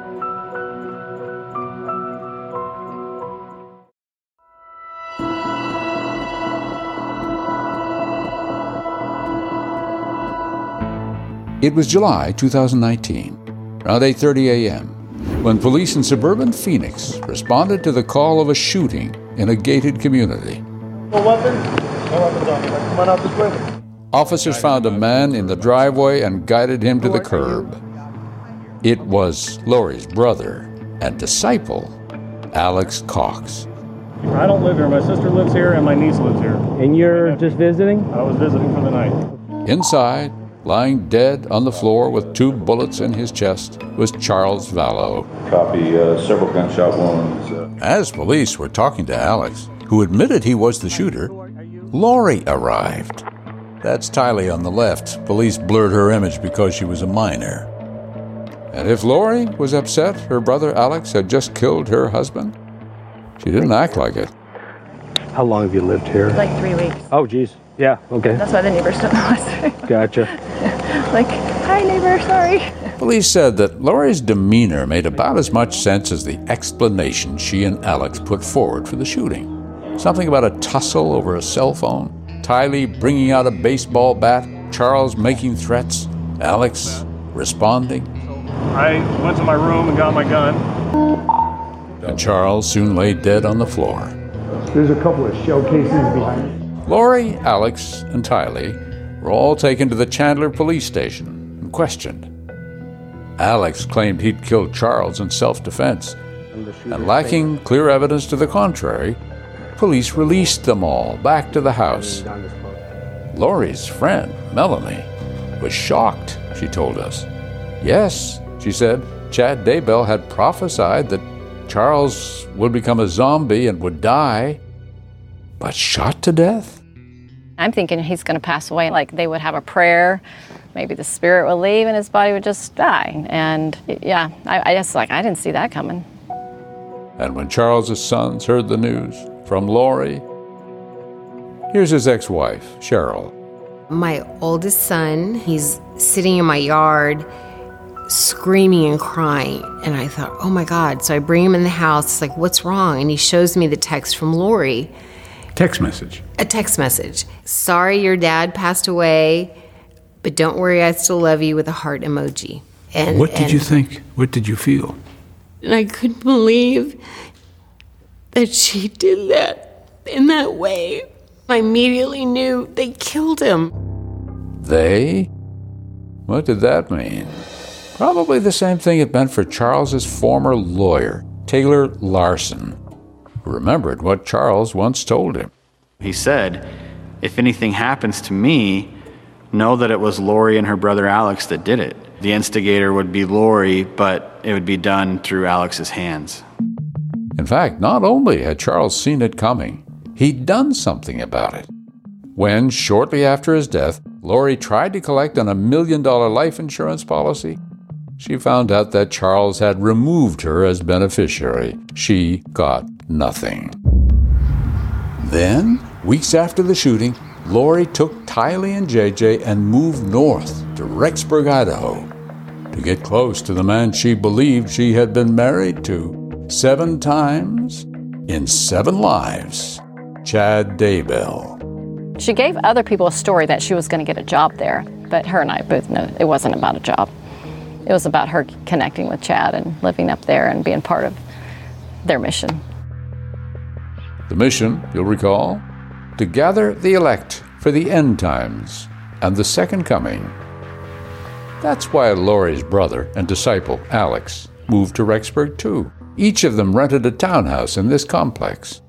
It was July 2019, around 8:30 a.m., when police in suburban Phoenix responded to the call of a shooting in a gated community.
No weapons? No weapons on you. Come on out this way.
Officers found a man in the driveway and guided him to the curb. It was Lori's brother and disciple, Alex Cox.
I don't live here. My sister lives here and my niece lives here.
And you're just visiting?
I was visiting for the night.
Inside, lying dead on the floor with 2 bullets in his chest, was Charles Vallow.
Copy, several gunshot wounds.
As police were talking to Alex, who admitted he was the shooter, Lori arrived. That's Tylee on the left. Police blurred her image because she was a minor. And if Lori was upset her brother Alex had just killed her husband, she didn't act like it.
How long have you lived here?
Like 3 weeks.
Oh, geez. Yeah, okay.
That's why the neighbors don't know us.
Gotcha.
Like, hi, neighbor, sorry.
Police said that Lori's demeanor made about as much sense as the explanation she and Alex put forward for the shooting. Something about a tussle over a cell phone, Tylee bringing out a baseball bat, Charles making threats, Alex responding.
I went to my room and got my gun.
And Charles soon lay dead on the floor.
There's a couple of shell cases behind me.
Lori, Alex, and Tylee were all taken to the Chandler police station and questioned. Alex claimed he'd killed Charles in self-defense, and lacking clear evidence to the contrary, police released them all back to the house. Lori's friend, Melanie, was shocked, she told us. Yes, she said, Chad Daybell had prophesied that Charles would become a zombie and would die, but shot to death?
I'm thinking he's going to pass away, like they would have a prayer, maybe the spirit would leave and his body would just die. And yeah, I just I didn't see that coming.
And when Charles's sons heard the news from Lori, here's his ex-wife, Cheryl.
My oldest son, he's sitting in my yard screaming and crying. And I thought, oh my God. So I bring him in the house. It's like, what's wrong? And he shows me the text from Lori.
Text message.
A text message. Sorry your dad passed away, but don't worry, I still love you, with a heart emoji. And
what did you think? What did you feel?
And I couldn't believe that she did that in that way. I immediately knew they killed him.
They? What did that mean? Probably the same thing it meant for Charles's former lawyer, Taylor Larson, who remembered what Charles once told him.
He said, if anything happens to me, know that it was Lori and her brother Alex that did it. the instigator would be Lori, but it would be done through Alex's hands.
In fact, not only had Charles seen it coming, he'd done something about it. When, shortly after his death, Lori tried to collect on a $1 million life insurance policy, she found out that Charles had removed her as beneficiary. She got nothing. Then, weeks after the shooting, Lori took Tylee and JJ and moved north to Rexburg, Idaho, to get close to the man she believed she had been married to 7 times in 7 lives, Chad Daybell.
She gave other people a story that she was going to get a job there, but her and I both know it wasn't about a job. It was about her connecting with Chad and living up there and being part of their mission.
The mission, you'll recall, to gather the elect for the end times and the second coming. That's why Lori's brother and disciple, Alex, moved to Rexburg too. Each of them rented a townhouse in this complex.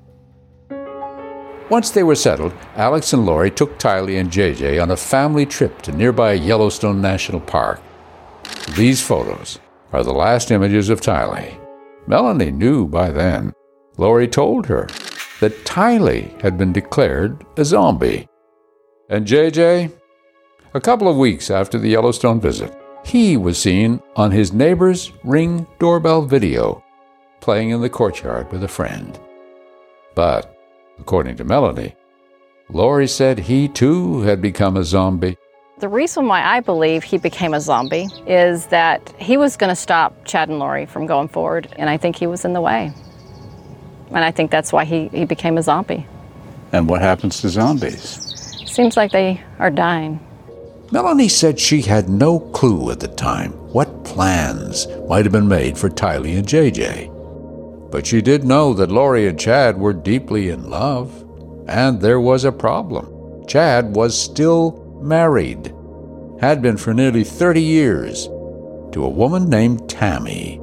Once they were settled, Alex and Lori took Tylee and JJ on a family trip to nearby Yellowstone National Park. These photos are the last images of Tylee. Melanie knew by then. Lori told her that Tylee had been declared a zombie. And JJ, a couple of weeks after the Yellowstone visit, he was seen on his neighbor's Ring doorbell video, playing in the courtyard with a friend. But, according to Melanie, Lori said he too had become a zombie.
The reason why I believe he became a zombie is that he was going to stop Chad and Lori from going forward, and I think he was in the way. And I think that's why he became a zombie.
And what happens to zombies?
Seems like they are dying.
Melanie said she had no clue at the time what plans might have been made for Tylee and JJ. But she did know that Lori and Chad were deeply in love, and there was a problem. Chad was still married, had been for nearly 30 years, to a woman named Tammy.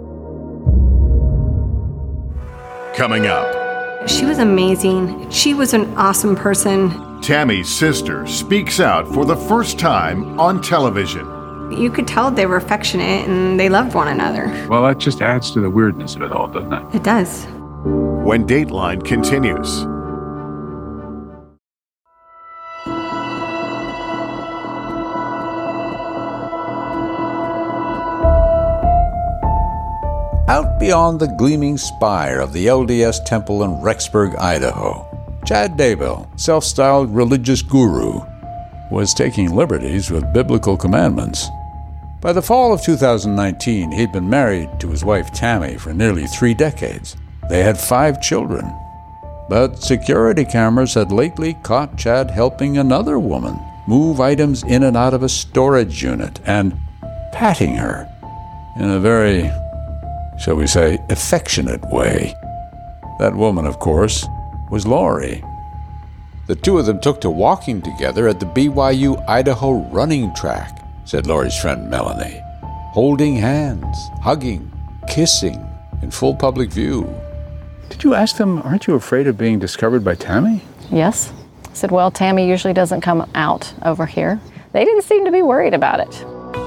Coming up.
She was amazing. She was an awesome person.
Tammy's sister speaks out for the first time on television.
You could tell they were affectionate and they loved one another.
Well, that just adds to the weirdness of it all, doesn't it?
It does.
When Dateline continues.
Out beyond the gleaming spire of the LDS Temple in Rexburg, Idaho, Chad Daybell, self-styled religious guru, was taking liberties with biblical commandments. By the fall of 2019, he'd been married to his wife Tammy for nearly 3 decades. They had 5 children. But security cameras had lately caught Chad helping another woman move items in and out of a storage unit and patting her in a very, shall we say, affectionate way. That woman, of course, was Lori. The two of them took to walking together at the BYU Idaho running track, said Lori's friend Melanie. Holding hands, hugging, kissing, in full public view.
Did you ask them, aren't you afraid of being discovered by Tammy?
Yes. I said, well, Tammy usually doesn't come out over here. They didn't seem to be worried about it.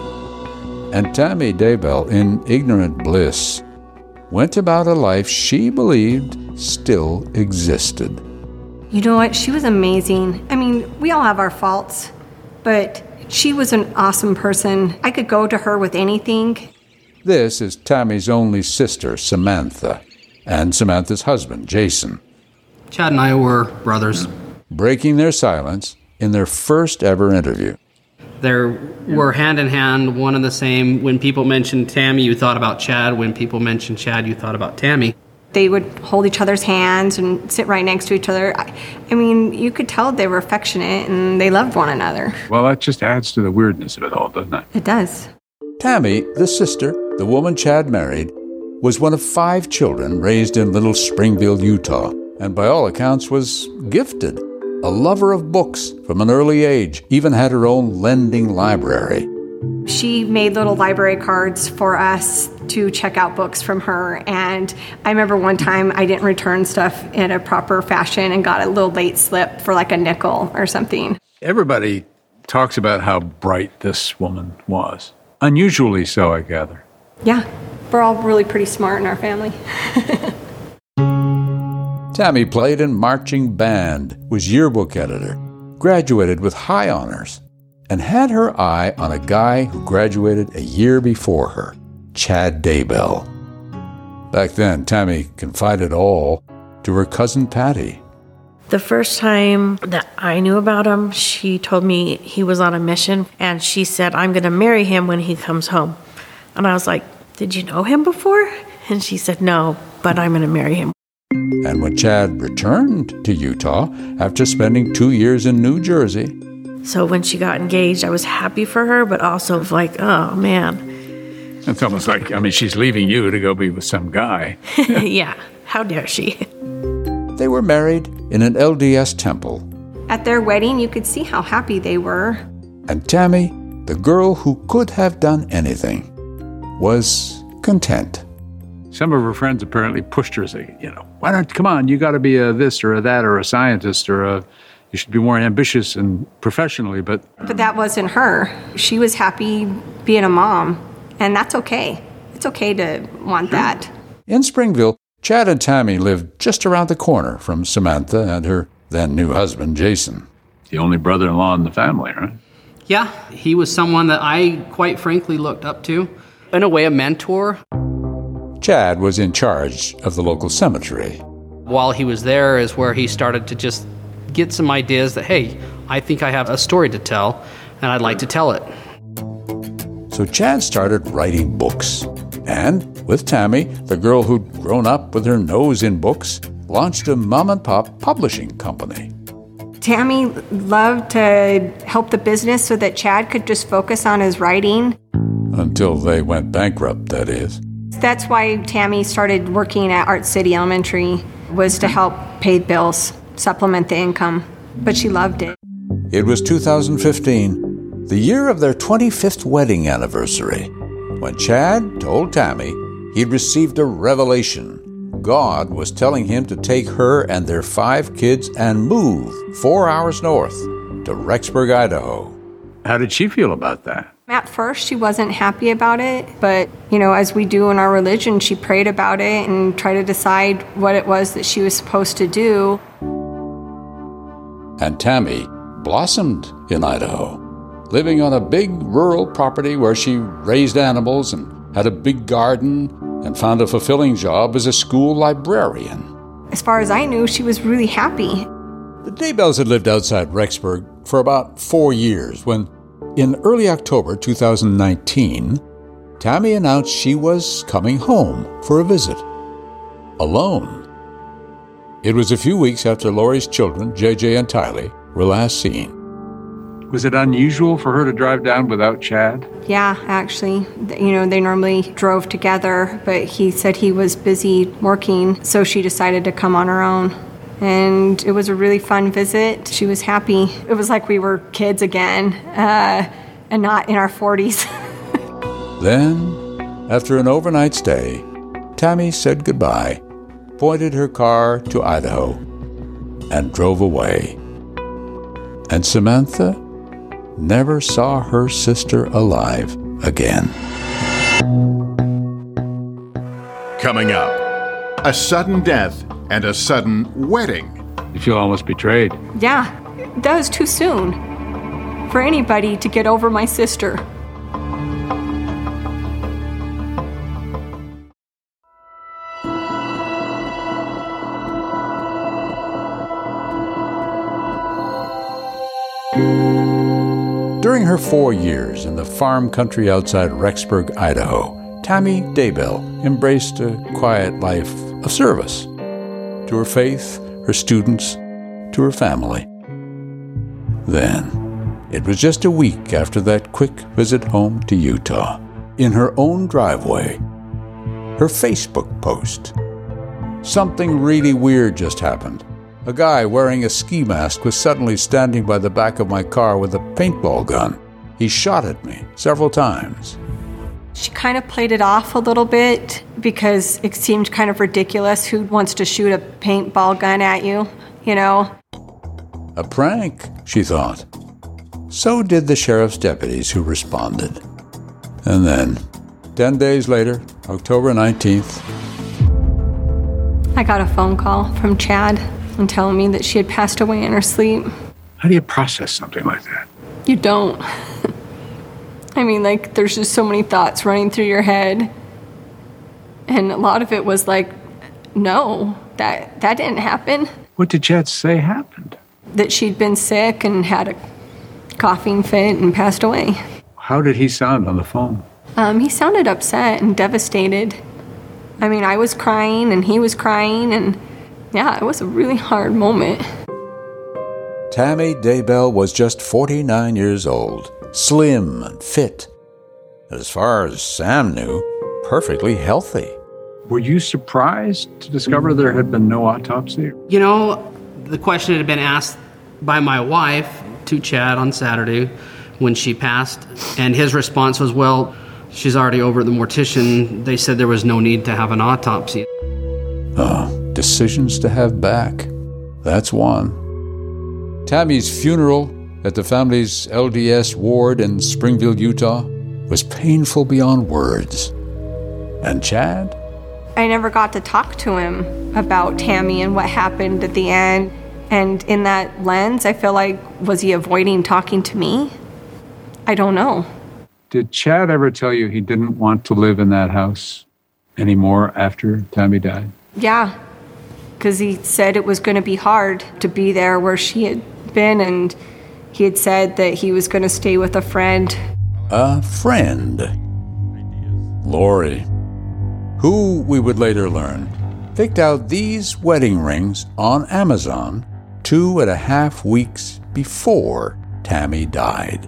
And Tammy Daybell, in ignorant bliss, went about a life she believed still existed.
You know what? She was amazing. I mean, we all have our faults, but she was an awesome person. I could go to her with anything.
This is Tammy's only sister, Samantha, and Samantha's husband, Jason.
Chad and I were brothers.
Breaking their silence in their first ever interview.
There were hand in hand, one and the same. When people mentioned Tammy, you thought about Chad. When people mentioned Chad, you thought about Tammy.
They would hold each other's hands and sit right next to each other. I mean, you could tell they were affectionate and they loved one another.
Well, that just adds to the weirdness of it all, doesn't it?
It does.
Tammy, the sister, the woman Chad married, was one of 5 children raised in Little Springville, Utah, and by all accounts was gifted. A lover of books from an early age, even had her own lending library.
She made little library cards for us to check out books from her, and I remember one time I didn't return stuff in a proper fashion and got a little late slip for like a nickel or something.
Everybody talks about how bright this woman was. Unusually so, I gather.
Yeah, we're all really pretty smart in our family.
Tammy played in marching band, was yearbook editor, graduated with high honors, and had her eye on a guy who graduated a year before her, Chad Daybell. Back then, Tammy confided all to her cousin Patty.
The first time that I knew about him, she told me he was on a mission, and she said, I'm going to marry him when he comes home. And I was like, did you know him before? And she said, no, but I'm going to marry him.
And when Chad returned to Utah after spending 2 years in New Jersey.
So when she got engaged, I was happy for her, but also like, oh, man.
It's almost like, she's leaving you to go be with some guy.
Yeah, how dare she?
They were married in an LDS temple.
At their wedding, you could see how happy they were.
And Tammy, the girl who could have done anything, was content.
Some of her friends apparently pushed her, saying, why don't, come on, you got to be a this or a that or a scientist or you should be more ambitious and professionally, but
that wasn't her. She was happy being a mom, and that's okay. It's okay to want that.
In Springville, Chad and Tammy lived just around the corner from Samantha and her then new husband, Jason.
The only brother-in-law in the family, right?
Yeah, he was someone that I quite frankly looked up to. In a way, a mentor.
Chad was in charge of the local cemetery.
While he was there is where he started to just get some ideas that, hey, I think I have a story to tell, and I'd like to tell it.
So Chad started writing books. And with Tammy, the girl who'd grown up with her nose in books, launched a mom-and-pop publishing company.
Tammy loved to help the business so that Chad could just focus on his writing.
Until they went bankrupt, that is.
That's why Tammy started working at Art City Elementary, was to help pay bills, supplement the income. But she loved it.
It was 2015, the year of their 25th wedding anniversary, when Chad told Tammy he'd received a revelation. God was telling him to take her and their 5 kids and move 4 hours north to Rexburg, Idaho.
How did she feel about that?
At first, she wasn't happy about it, but, as we do in our religion, she prayed about it and tried to decide what it was that she was supposed to do.
And Tammy blossomed in Idaho, living on a big rural property where she raised animals and had a big garden and found a fulfilling job as a school librarian.
As far as I knew, she was really happy.
The Daybells had lived outside Rexburg for about 4 years when, in early October 2019, Tammy announced she was coming home for a visit, alone. It was a few weeks after Lori's children, JJ and Tylee, were last seen.
Was it unusual for her to drive down without Chad?
Yeah, actually. They normally drove together, but he said he was busy working, so she decided to come on her own. And it was a really fun visit. She was happy. It was like we were kids again, and not in our 40s.
Then, after an overnight stay, Tammy said goodbye, pointed her car to Idaho, and drove away. And Samantha never saw her sister alive again.
Coming up, a sudden death and a sudden wedding.
You feel almost betrayed.
Yeah, that was too soon for anybody to get over my sister.
During her 4 years in the farm country outside Rexburg, Idaho, Tammy Daybell embraced a quiet life of service to her faith, her students, to her family. Then, it was just a week after that quick visit home to Utah. In her own driveway, her Facebook post. Something really weird just happened. A guy wearing a ski mask was suddenly standing by the back of my car with a paintball gun. He shot at me several times.
She kind of played it off a little bit because it seemed kind of ridiculous. Who wants to shoot a paintball gun at you, you know?
A prank, she thought. So did the sheriff's deputies who responded. And then, 10 days later, October 19th,
I got a phone call from Chad and telling me that she had passed away in her sleep.
How do you process something like that?
You don't. I mean, like, there's just so many thoughts running through your head. And a lot of it was like, no, that didn't happen.
What did Chad say happened?
That she'd been sick and had a coughing fit and passed away.
How did he sound on the phone?
He sounded upset and devastated. I mean, I was crying and he was crying, and yeah, it was a really hard moment.
Tammy Daybell was just 49 years old, slim and fit. As far as Sam knew, perfectly healthy.
Were you surprised to discover there had been no autopsy?
You know, the question had been asked by my wife to Chad on Saturday when she passed, and his response was, well, she's already over at the mortician. They said there was no need to have an autopsy.
Decisions to have back. That's one. Tammy's funeral at the family's LDS ward in Springville, Utah, was painful beyond words. And Chad?
I never got to talk to him about Tammy and what happened at the end. And in that lens, I feel like, was he avoiding talking to me? I don't know.
Did Chad ever tell you he didn't want to live in that house anymore after Tammy died?
Yeah, because he said it was going to be hard to be there where she had been, and he had said that he was going to stay with a friend.
A friend? Lori, who we would later learn picked out these wedding rings on Amazon 2.5 weeks before Tammy died.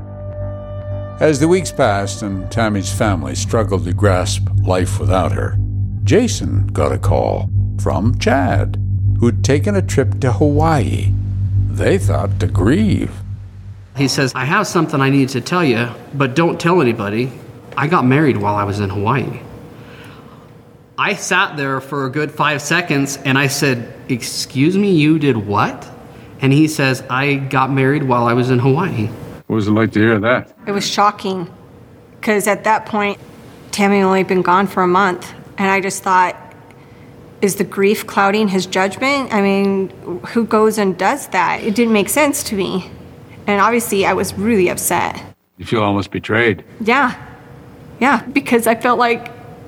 As the weeks passed and Tammy's family struggled to grasp life without her, Jason got a call from Chad, who'd taken a trip to Hawaii. They thought to grieve.
He says, I have something I need to tell you, but don't tell anybody. I got married while I was in Hawaii. I sat there for a good 5 seconds and I said, excuse me, you did what? And he says, I got married while I was in Hawaii.
What was it like to hear that?
It was shocking, because at that point, Tammy had only been gone for a month. And I just thought, is the grief clouding his judgment? I mean, who goes and does that? It didn't make sense to me. And obviously, I was really upset.
You feel almost betrayed.
Yeah, because I felt like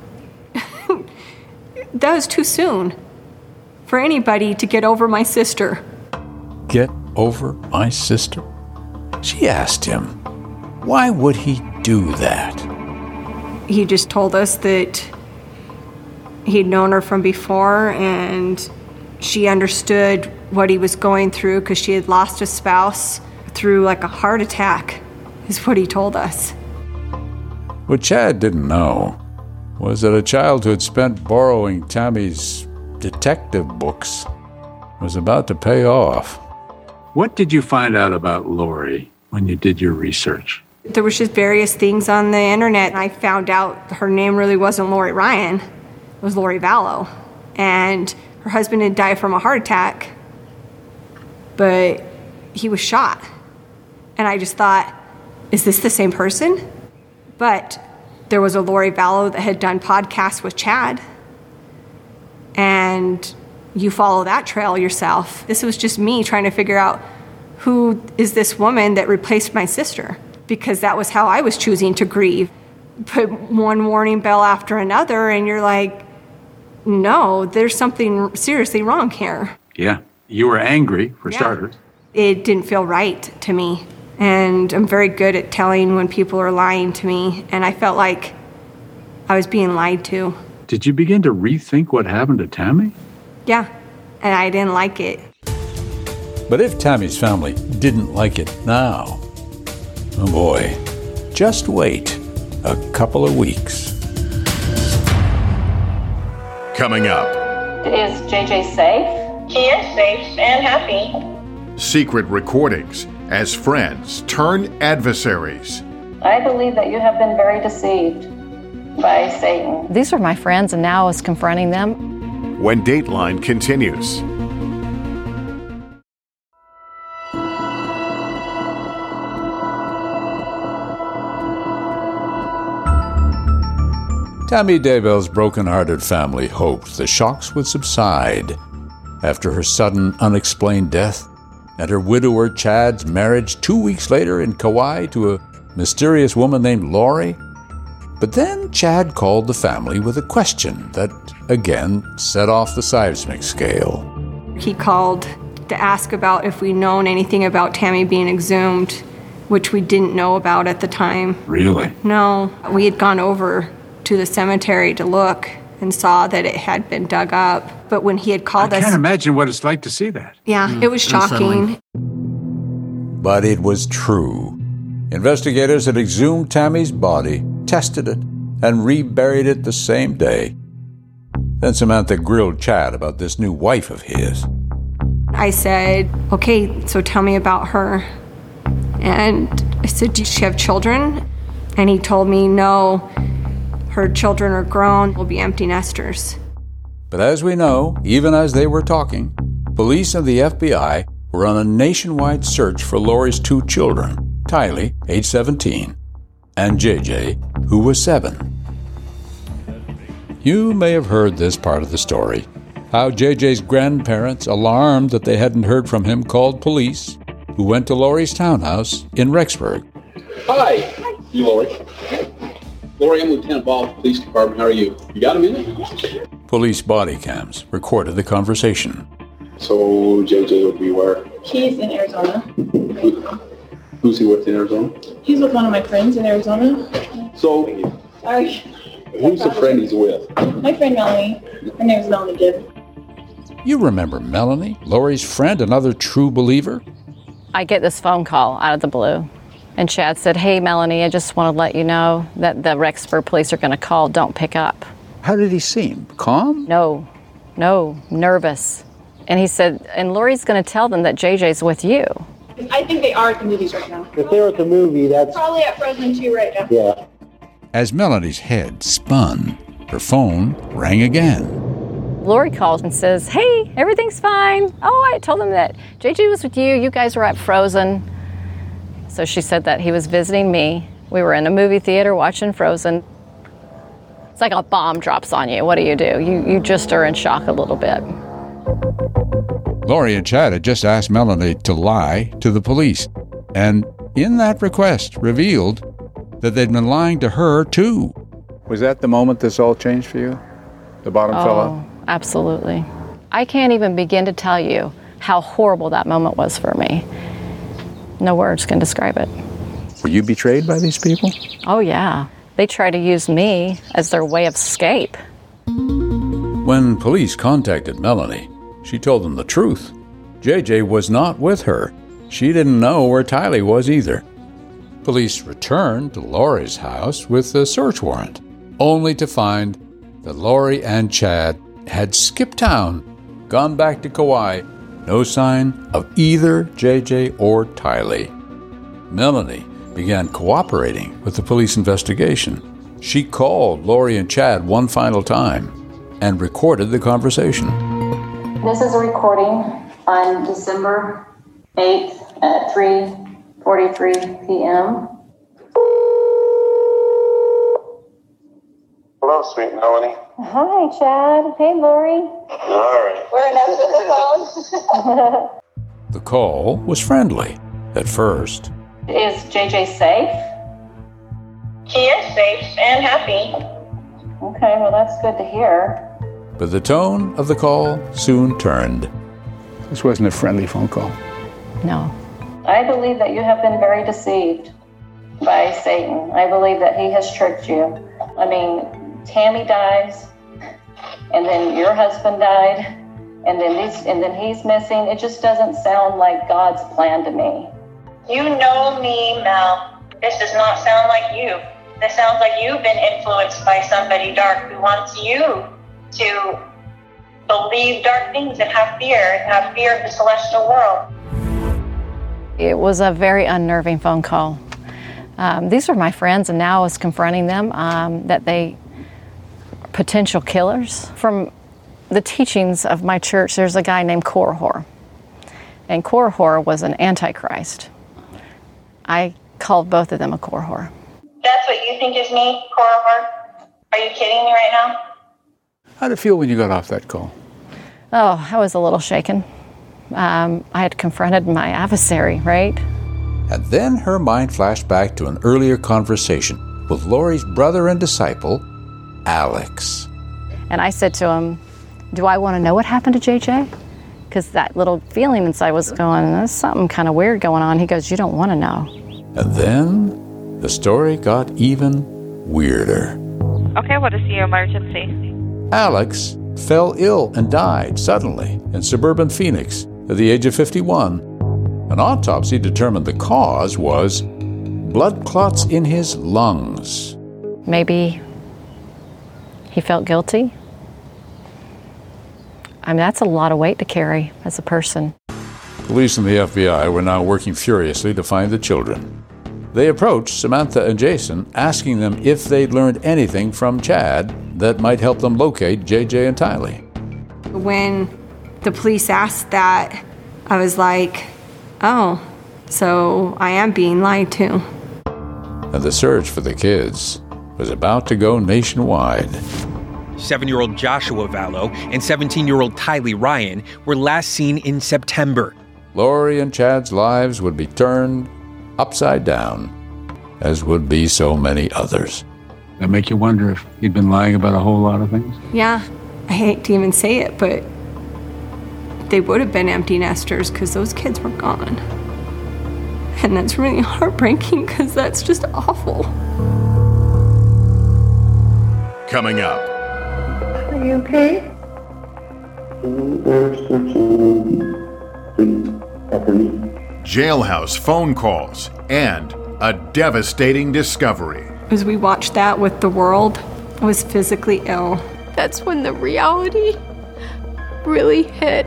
that was too soon for anybody to get over my sister.
Get over my sister? She asked him, why would he do that?
He just told us that he'd known her from before, and she understood what he was going through because she had lost a spouse through like a heart attack, is what he told us.
What Chad didn't know was that a childhood spent borrowing Tammy's detective books was about to pay off.
What did you find out about Lori when you did your research?
There was just various things on the internet. I found out her name really wasn't Lori Ryan. It was Lori Vallow. And her husband had died from a heart attack, but he was shot. And I just thought, is this the same person? But there was a Lori Vallow that had done podcasts with Chad. And you follow that trail yourself. This was just me trying to figure out who is this woman that replaced my sister, because that was how I was choosing to grieve. Put one warning bell after another, and you're like, no, there's something seriously wrong here.
Yeah, you were angry, for starters.
It didn't feel right to me, and I'm very good at telling when people are lying to me, and I felt like I was being lied to.
Did you begin to rethink what happened to Tammy?
Yeah, and I didn't like it.
But if Tammy's family didn't like it now, oh boy, just wait a couple of weeks.
Coming up.
Is JJ safe? He is safe and happy.
Secret recordings as friends turn adversaries.
I believe that you have been very deceived by Satan.
These are my friends, and now I was confronting them.
When Dateline continues.
Tammy Daybell's broken-hearted family hoped the shocks would subside after her sudden, unexplained death and her widower Chad's marriage 2 weeks later in Kauai to a mysterious woman named Lori. But then Chad called the family with a question that, again, set off the seismic scale.
He called to ask about if we'd known anything about Tammy being exhumed, which we didn't know about at the time.
Really?
No, we had gone over to the cemetery to look and saw that it had been dug up. But when he had called us...
I can't imagine what it's like to see that.
Yeah, it was shocking.
But it was true. Investigators had exhumed Tammy's body, tested it, and reburied it the same day. Then Samantha grilled Chad about this new wife of his.
I said, okay, so tell me about her. And I said, does she have children? And he told me, no, her children are grown, will be empty nesters.
But as we know, even as they were talking, police and the FBI were on a nationwide search for Lori's 2 children, Tylee, age 17, and JJ, who was 7. You may have heard this part of the story, how JJ's grandparents, alarmed that they hadn't heard from him, called police, who went to Lori's townhouse in Rexburg.
Hi, you Lori. Lori, I'm Lieutenant Ball, Police Department. How are you? You got a minute?
Police body cams recorded the conversation.
So JJ would be where?
He's in Arizona.
Who's he with in Arizona?
He's with one of my friends in Arizona.
So,
Sorry.
who's the friend he's with?
My friend Melanie. Her name's Melanie Gibb.
You remember Melanie, Lori's friend, another true believer?
I get this phone call out of the blue. And Chad said, hey, Melanie, I just want to let you know that the Rexburg police are going to call. Don't pick up.
How did he seem? Calm?
No, nervous. And he said, and Lori's going to tell them that JJ's with you.
I think they are at the movies right now.
If they're at the movie, that's...
Probably at Frozen 2 right now.
Yeah.
As Melanie's head spun, her phone rang again.
Lori calls and says, hey, everything's fine. Oh, I told them that JJ was with you. You guys were at Frozen. So she said that he was visiting me. We were in a movie theater watching Frozen. It's like a bomb drops on you. What do? You just are in shock a little bit.
Lori and Chad had just asked Melanie to lie to the police, and in that request revealed that they'd been lying to her too.
Was that the moment this all changed for you? The bottom fell out?
Absolutely. I can't even begin to tell you how horrible that moment was for me. No words can describe it.
Were you betrayed by these people?
Oh, yeah. They try to use me as their way of escape.
When police contacted Melanie, she told them the truth. JJ was not with her. She didn't know where Tylee was either. Police returned to Lori's house with a search warrant, only to find that Lori and Chad had skipped town, gone back to Kauai. No sign of either JJ or Tylee. Melanie began cooperating with the police investigation. She called Lori and Chad one final time and recorded the conversation.
This is a recording on December 8th at 3:43 p.m.
Hello, sweet Melanie.
Hi, Chad. Hey, Lori.
All right.
We're in after the phone.
The call was friendly at first.
Is JJ safe? He is safe and happy. Okay, well, that's good to hear.
But the tone of the call soon turned.
This wasn't a friendly phone call.
No.
I believe that you have been very deceived by Satan. I believe that he has tricked you. I mean, Tammy dies, and then your husband died, and then he's missing. It just doesn't sound like God's plan to me. You know me, Mel. This does not sound like you. This sounds like you've been influenced by somebody dark who wants you to believe dark things and have fear of the celestial world.
It was a very unnerving phone call. These were my friends, and now I was confronting them that they potential killers. From the teachings of my church, there's a guy named Korihor. And Korihor was an antichrist. I called both of them a Korihor.
That's what you think is me, Korihor? Are you kidding kidding me right now?
How'd it feel when you got off that call?
Oh, I was a little shaken. I had confronted my adversary, right?
And then her mind flashed back to an earlier conversation with Lori's brother and disciple, Alex.
And I said to him, do I want to know what happened to JJ? Because that little feeling inside was going, there's something kind of weird going on. He goes, you don't want to know.
And then the story got even weirder.
Okay, what is the emergency?
Alex fell ill and died suddenly in suburban Phoenix at the age of 51. An autopsy determined the cause was blood clots in his lungs.
Maybe he felt guilty. I mean, that's a lot of weight to carry as a person.
Police and the FBI were now working furiously to find the children. They approached Samantha and Jason, asking them if they'd learned anything from Chad that might help them locate JJ and Tylee.
When the police asked that, I was like, oh, so I am being lied to.
And the search for the kids was about to go nationwide.
7-year-old Joshua Vallow and 17-year-old Tylee Ryan were last seen in September.
Lori and Chad's lives would be turned upside down, as would be so many others.
That make you wonder if he'd been lying about a whole lot of things?
Yeah, I hate to even say it, but they would have been empty nesters because those kids were gone. And that's really heartbreaking because that's just awful.
Coming up.
Are you okay?
Jailhouse phone calls and a devastating discovery.
As we watched that with the world, I was physically ill.
That's when the reality really hit.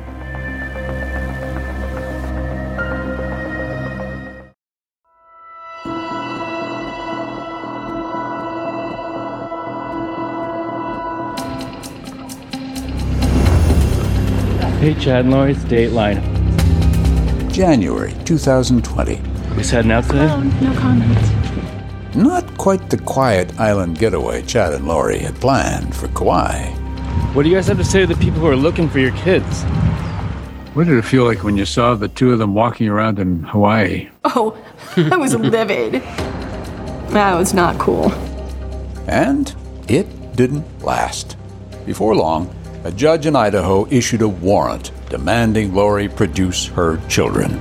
Hey, Chad and Lori, it's Dateline.
January 2020.
We heading out today?
Oh, no comment.
Not quite the quiet island getaway Chad and Lori had planned for Kauai.
What do you guys have to say to the people who are looking for your kids?
What did it feel like when you saw the two of them walking around in Hawaii?
Oh, I was livid. That was not cool.
And it didn't last. Before long, a judge in Idaho issued a warrant demanding Lori produce her children.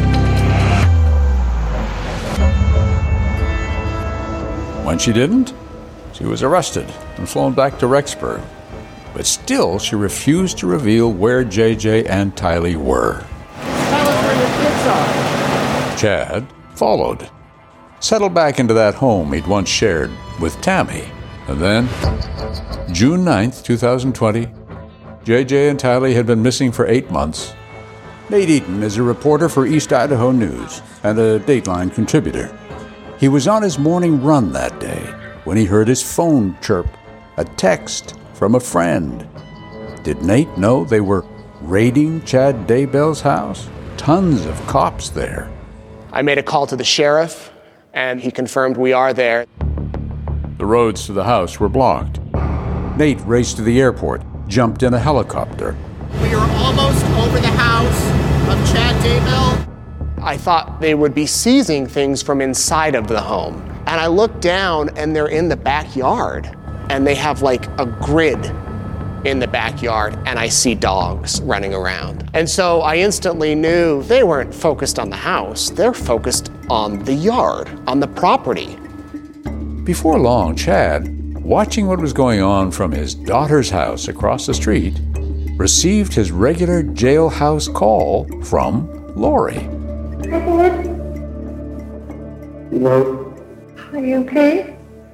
When she didn't, she was arrested and flown back to Rexburg. But still, she refused to reveal where JJ and Tylee were.
Tell us where your kids are.
Chad followed, settled back into that home he'd once shared with Tammy. And then, June 9th, 2020, JJ and Tylee had been missing for 8 months. Nate Eaton is a reporter for East Idaho News and a Dateline contributor. He was on his morning run that day when he heard his phone chirp, a text from a friend. Did Nate know they were raiding Chad Daybell's house? Tons of cops there.
I made a call to the sheriff, and he confirmed we are there.
The roads to the house were blocked. Nate raced to the airport, jumped in a helicopter.
We are almost over the house of Chad Daybell.
I thought they would be seizing things from inside of the home. And I looked down, and they're in the backyard. And they have like a grid in the backyard, and I see dogs running around. And so I instantly knew they weren't focused on the house. They're focused on the yard, on the property.
Before long, Chad, watching what was going on from his daughter's house across the street, received his regular jailhouse call from Lori.
Hello? Are you okay?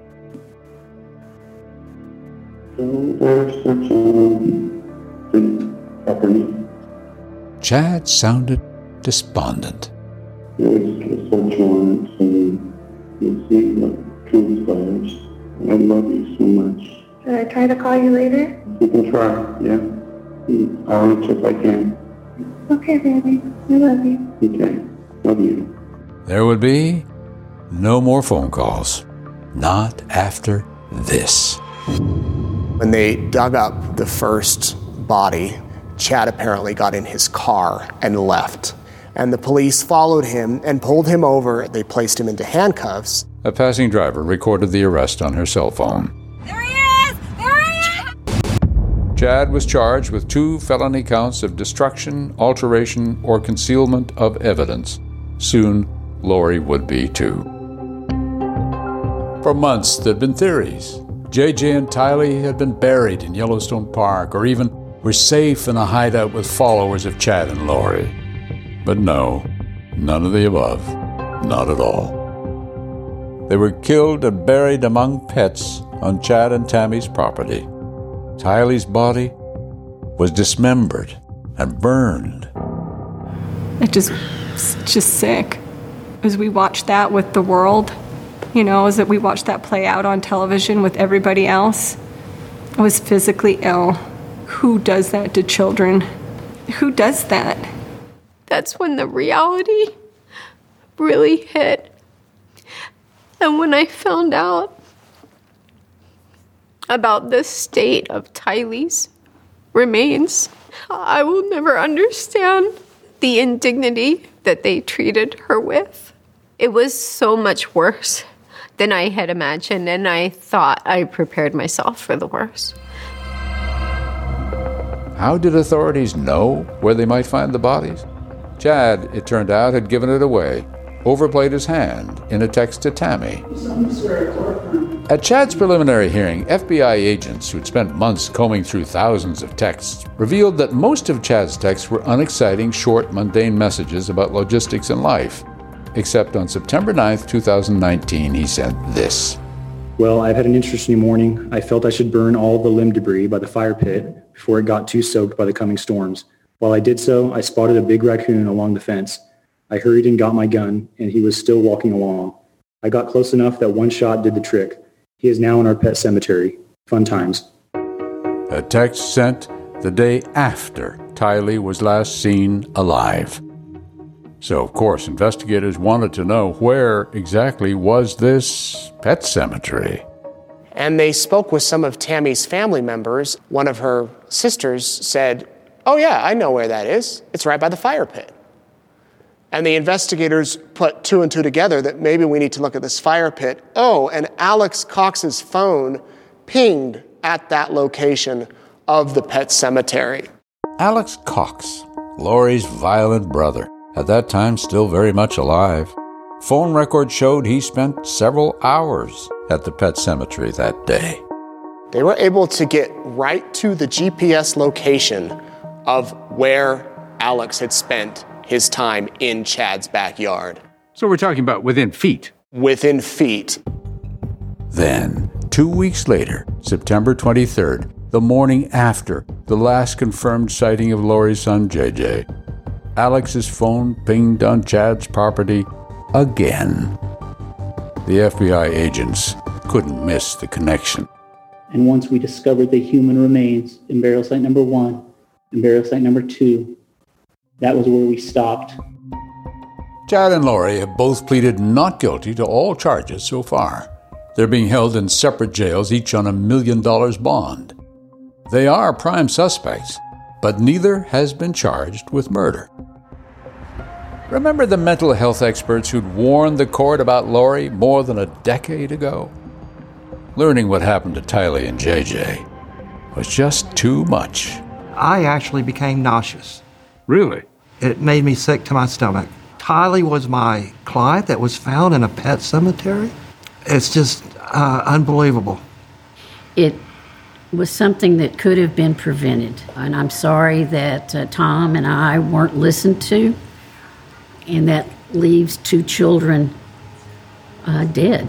Chad sounded despondent.
I love you so much. Should I try to call you later? You can try, yeah. I'll answer if I can. Okay, baby. I love you. Okay. Love you.
There would be no more phone calls. Not after this.
When they dug up the first body, Chad apparently got in his car and left. And the police followed him and pulled him over. They placed him into handcuffs.
A passing driver recorded the arrest on her cell phone.
There he is! There he is!
Chad was charged with 2 felony counts of destruction, alteration, or concealment of evidence. Soon, Lori would be too. For months, there'd been theories. JJ and Tylee had been buried in Yellowstone Park, or even were safe in a hideout with followers of Chad and Lori. But no, none of the above. Not at all. They were killed and buried among pets on Chad and Tammy's property. Tylee's body was dismembered and burned.
It's just sick. As we watched that with the world, as that we watched that play out on television with everybody else, I was physically ill. Who does that to children? Who does that?
That's when the reality really hit. And when I found out about the state of Tylee's remains, I will never understand the indignity that they treated her with. It was so much worse than I had imagined, and I thought I prepared myself for the worst.
How did authorities know where they might find the bodies? Chad, it turned out, had given it away, overplayed his hand in a text to Tammy. At Chad's preliminary hearing, FBI agents who'd spent months combing through thousands of texts revealed that most of Chad's texts were unexciting, short, mundane messages about logistics and life. Except on September 9th, 2019, he sent this.
Well, I've had an interesting morning. I felt I should burn all the limb debris by the fire pit before it got too soaked by the coming storms. While I did so, I spotted a big raccoon along the fence. I hurried and got my gun, and he was still walking along. I got close enough that one shot did the trick. He is now in our pet cemetery. Fun times.
A text sent the day after Tylee was last seen alive. So, of course, investigators wanted to know where exactly was this pet cemetery.
And they spoke with some of Tammy's family members. One of her sisters said, "Oh yeah, I know where that is. It's right by the fire pit." And the investigators put 2 and 2 together that maybe we need to look at this fire pit. Oh, and Alex Cox's phone pinged at that location of the pet cemetery.
Alex Cox, Lori's violent brother, at that time still very much alive. Phone records showed he spent several hours at the pet cemetery that day.
They were able to get right to the GPS location of where Alex had spent his time in Chad's backyard.
So we're talking about within feet.
Within feet.
Then, 2 weeks later, September 23rd, the morning after the last confirmed sighting of Lori's son, JJ, Alex's phone pinged on Chad's property again. The FBI agents couldn't miss the connection.
And once we discovered the human remains in burial site number 1 and burial site number 2, that was where we stopped.
Chad and Lori have both pleaded not guilty to all charges so far. They're being held in separate jails, each on $1 million bond. They are prime suspects, but neither has been charged with murder. Remember the mental health experts who'd warned the court about Lori more than a decade ago? Learning what happened to Tylee and JJ was just too much.
I actually became nauseous.
Really?
It made me sick to my stomach. Tylee was my client that was found in a pet cemetery. It's just unbelievable.
It was something that could have been prevented. And I'm sorry that Tom and I weren't listened to, and that leaves 2 children dead.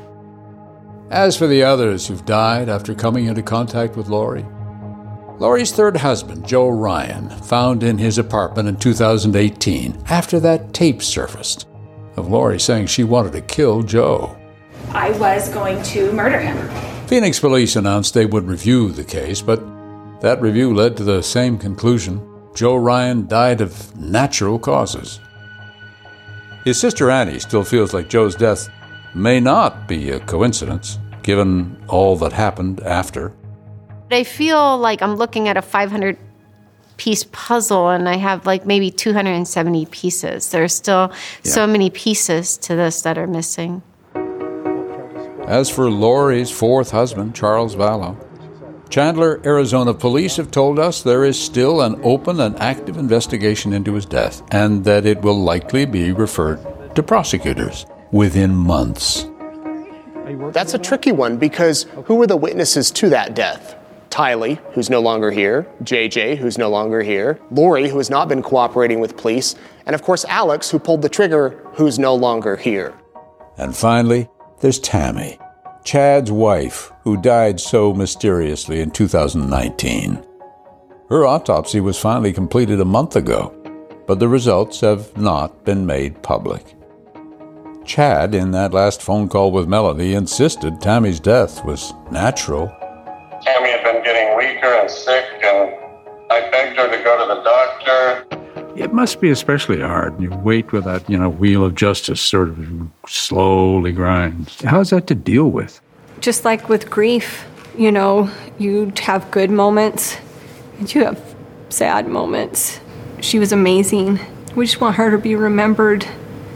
As for the others who've died after coming into contact with Lori, Lori's third husband, Joe Ryan, found in his apartment in 2018 after that tape surfaced of Lori saying she wanted to kill Joe.
I was going to murder him.
Phoenix police announced they would review the case, but that review led to the same conclusion. Joe Ryan died of natural causes. His sister Annie still feels like Joe's death may not be a coincidence. given all that happened after.
I feel like I'm looking at a 500-piece puzzle, and I have like maybe 270 pieces. There's still so many pieces to this that are missing.
As for Lori's fourth husband, Charles Vallow, Chandler, Arizona police have told us there is still an open and active investigation into his death, and that it will likely be referred to prosecutors within months.
That's a tricky one because who were the witnesses to that death? Tylee, who's no longer here, JJ, who's no longer here, Lori, who has not been cooperating with police, and of course Alex, who pulled the trigger, who's no longer here.
And finally, there's Tammy, Chad's wife, who died so mysteriously in 2019. Her autopsy was finally completed a month ago, but the results have not been made public. Chad, in that last phone call with Melody, insisted Tammy's death was natural.
Tammy had been getting weaker and sick, and I begged her to go to the doctor.
It must be especially hard. You wait with that, wheel of justice sort of slowly grinds. How's that to deal with?
Just like with grief, you have good moments and you have sad moments. She was amazing. We just want her to be remembered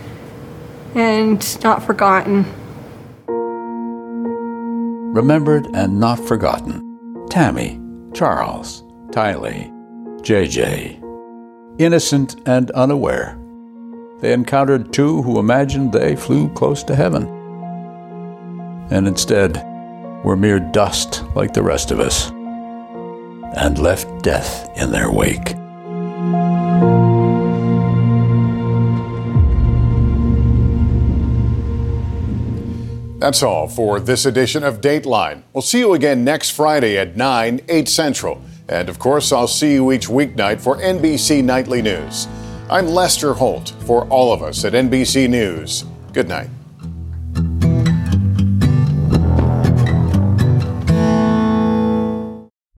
and not forgotten.
Remembered and not forgotten. Tammy, Charles, Tylee, JJ. Innocent and unaware. They encountered two who imagined they flew close to heaven. And instead were mere dust like the rest of us, and left death in their wake.
That's all for this edition of Dateline. We'll see you again next Friday at 9, 8 Central. And of course, I'll see you each weeknight for NBC Nightly News. I'm Lester Holt. For all of us at NBC News, good night.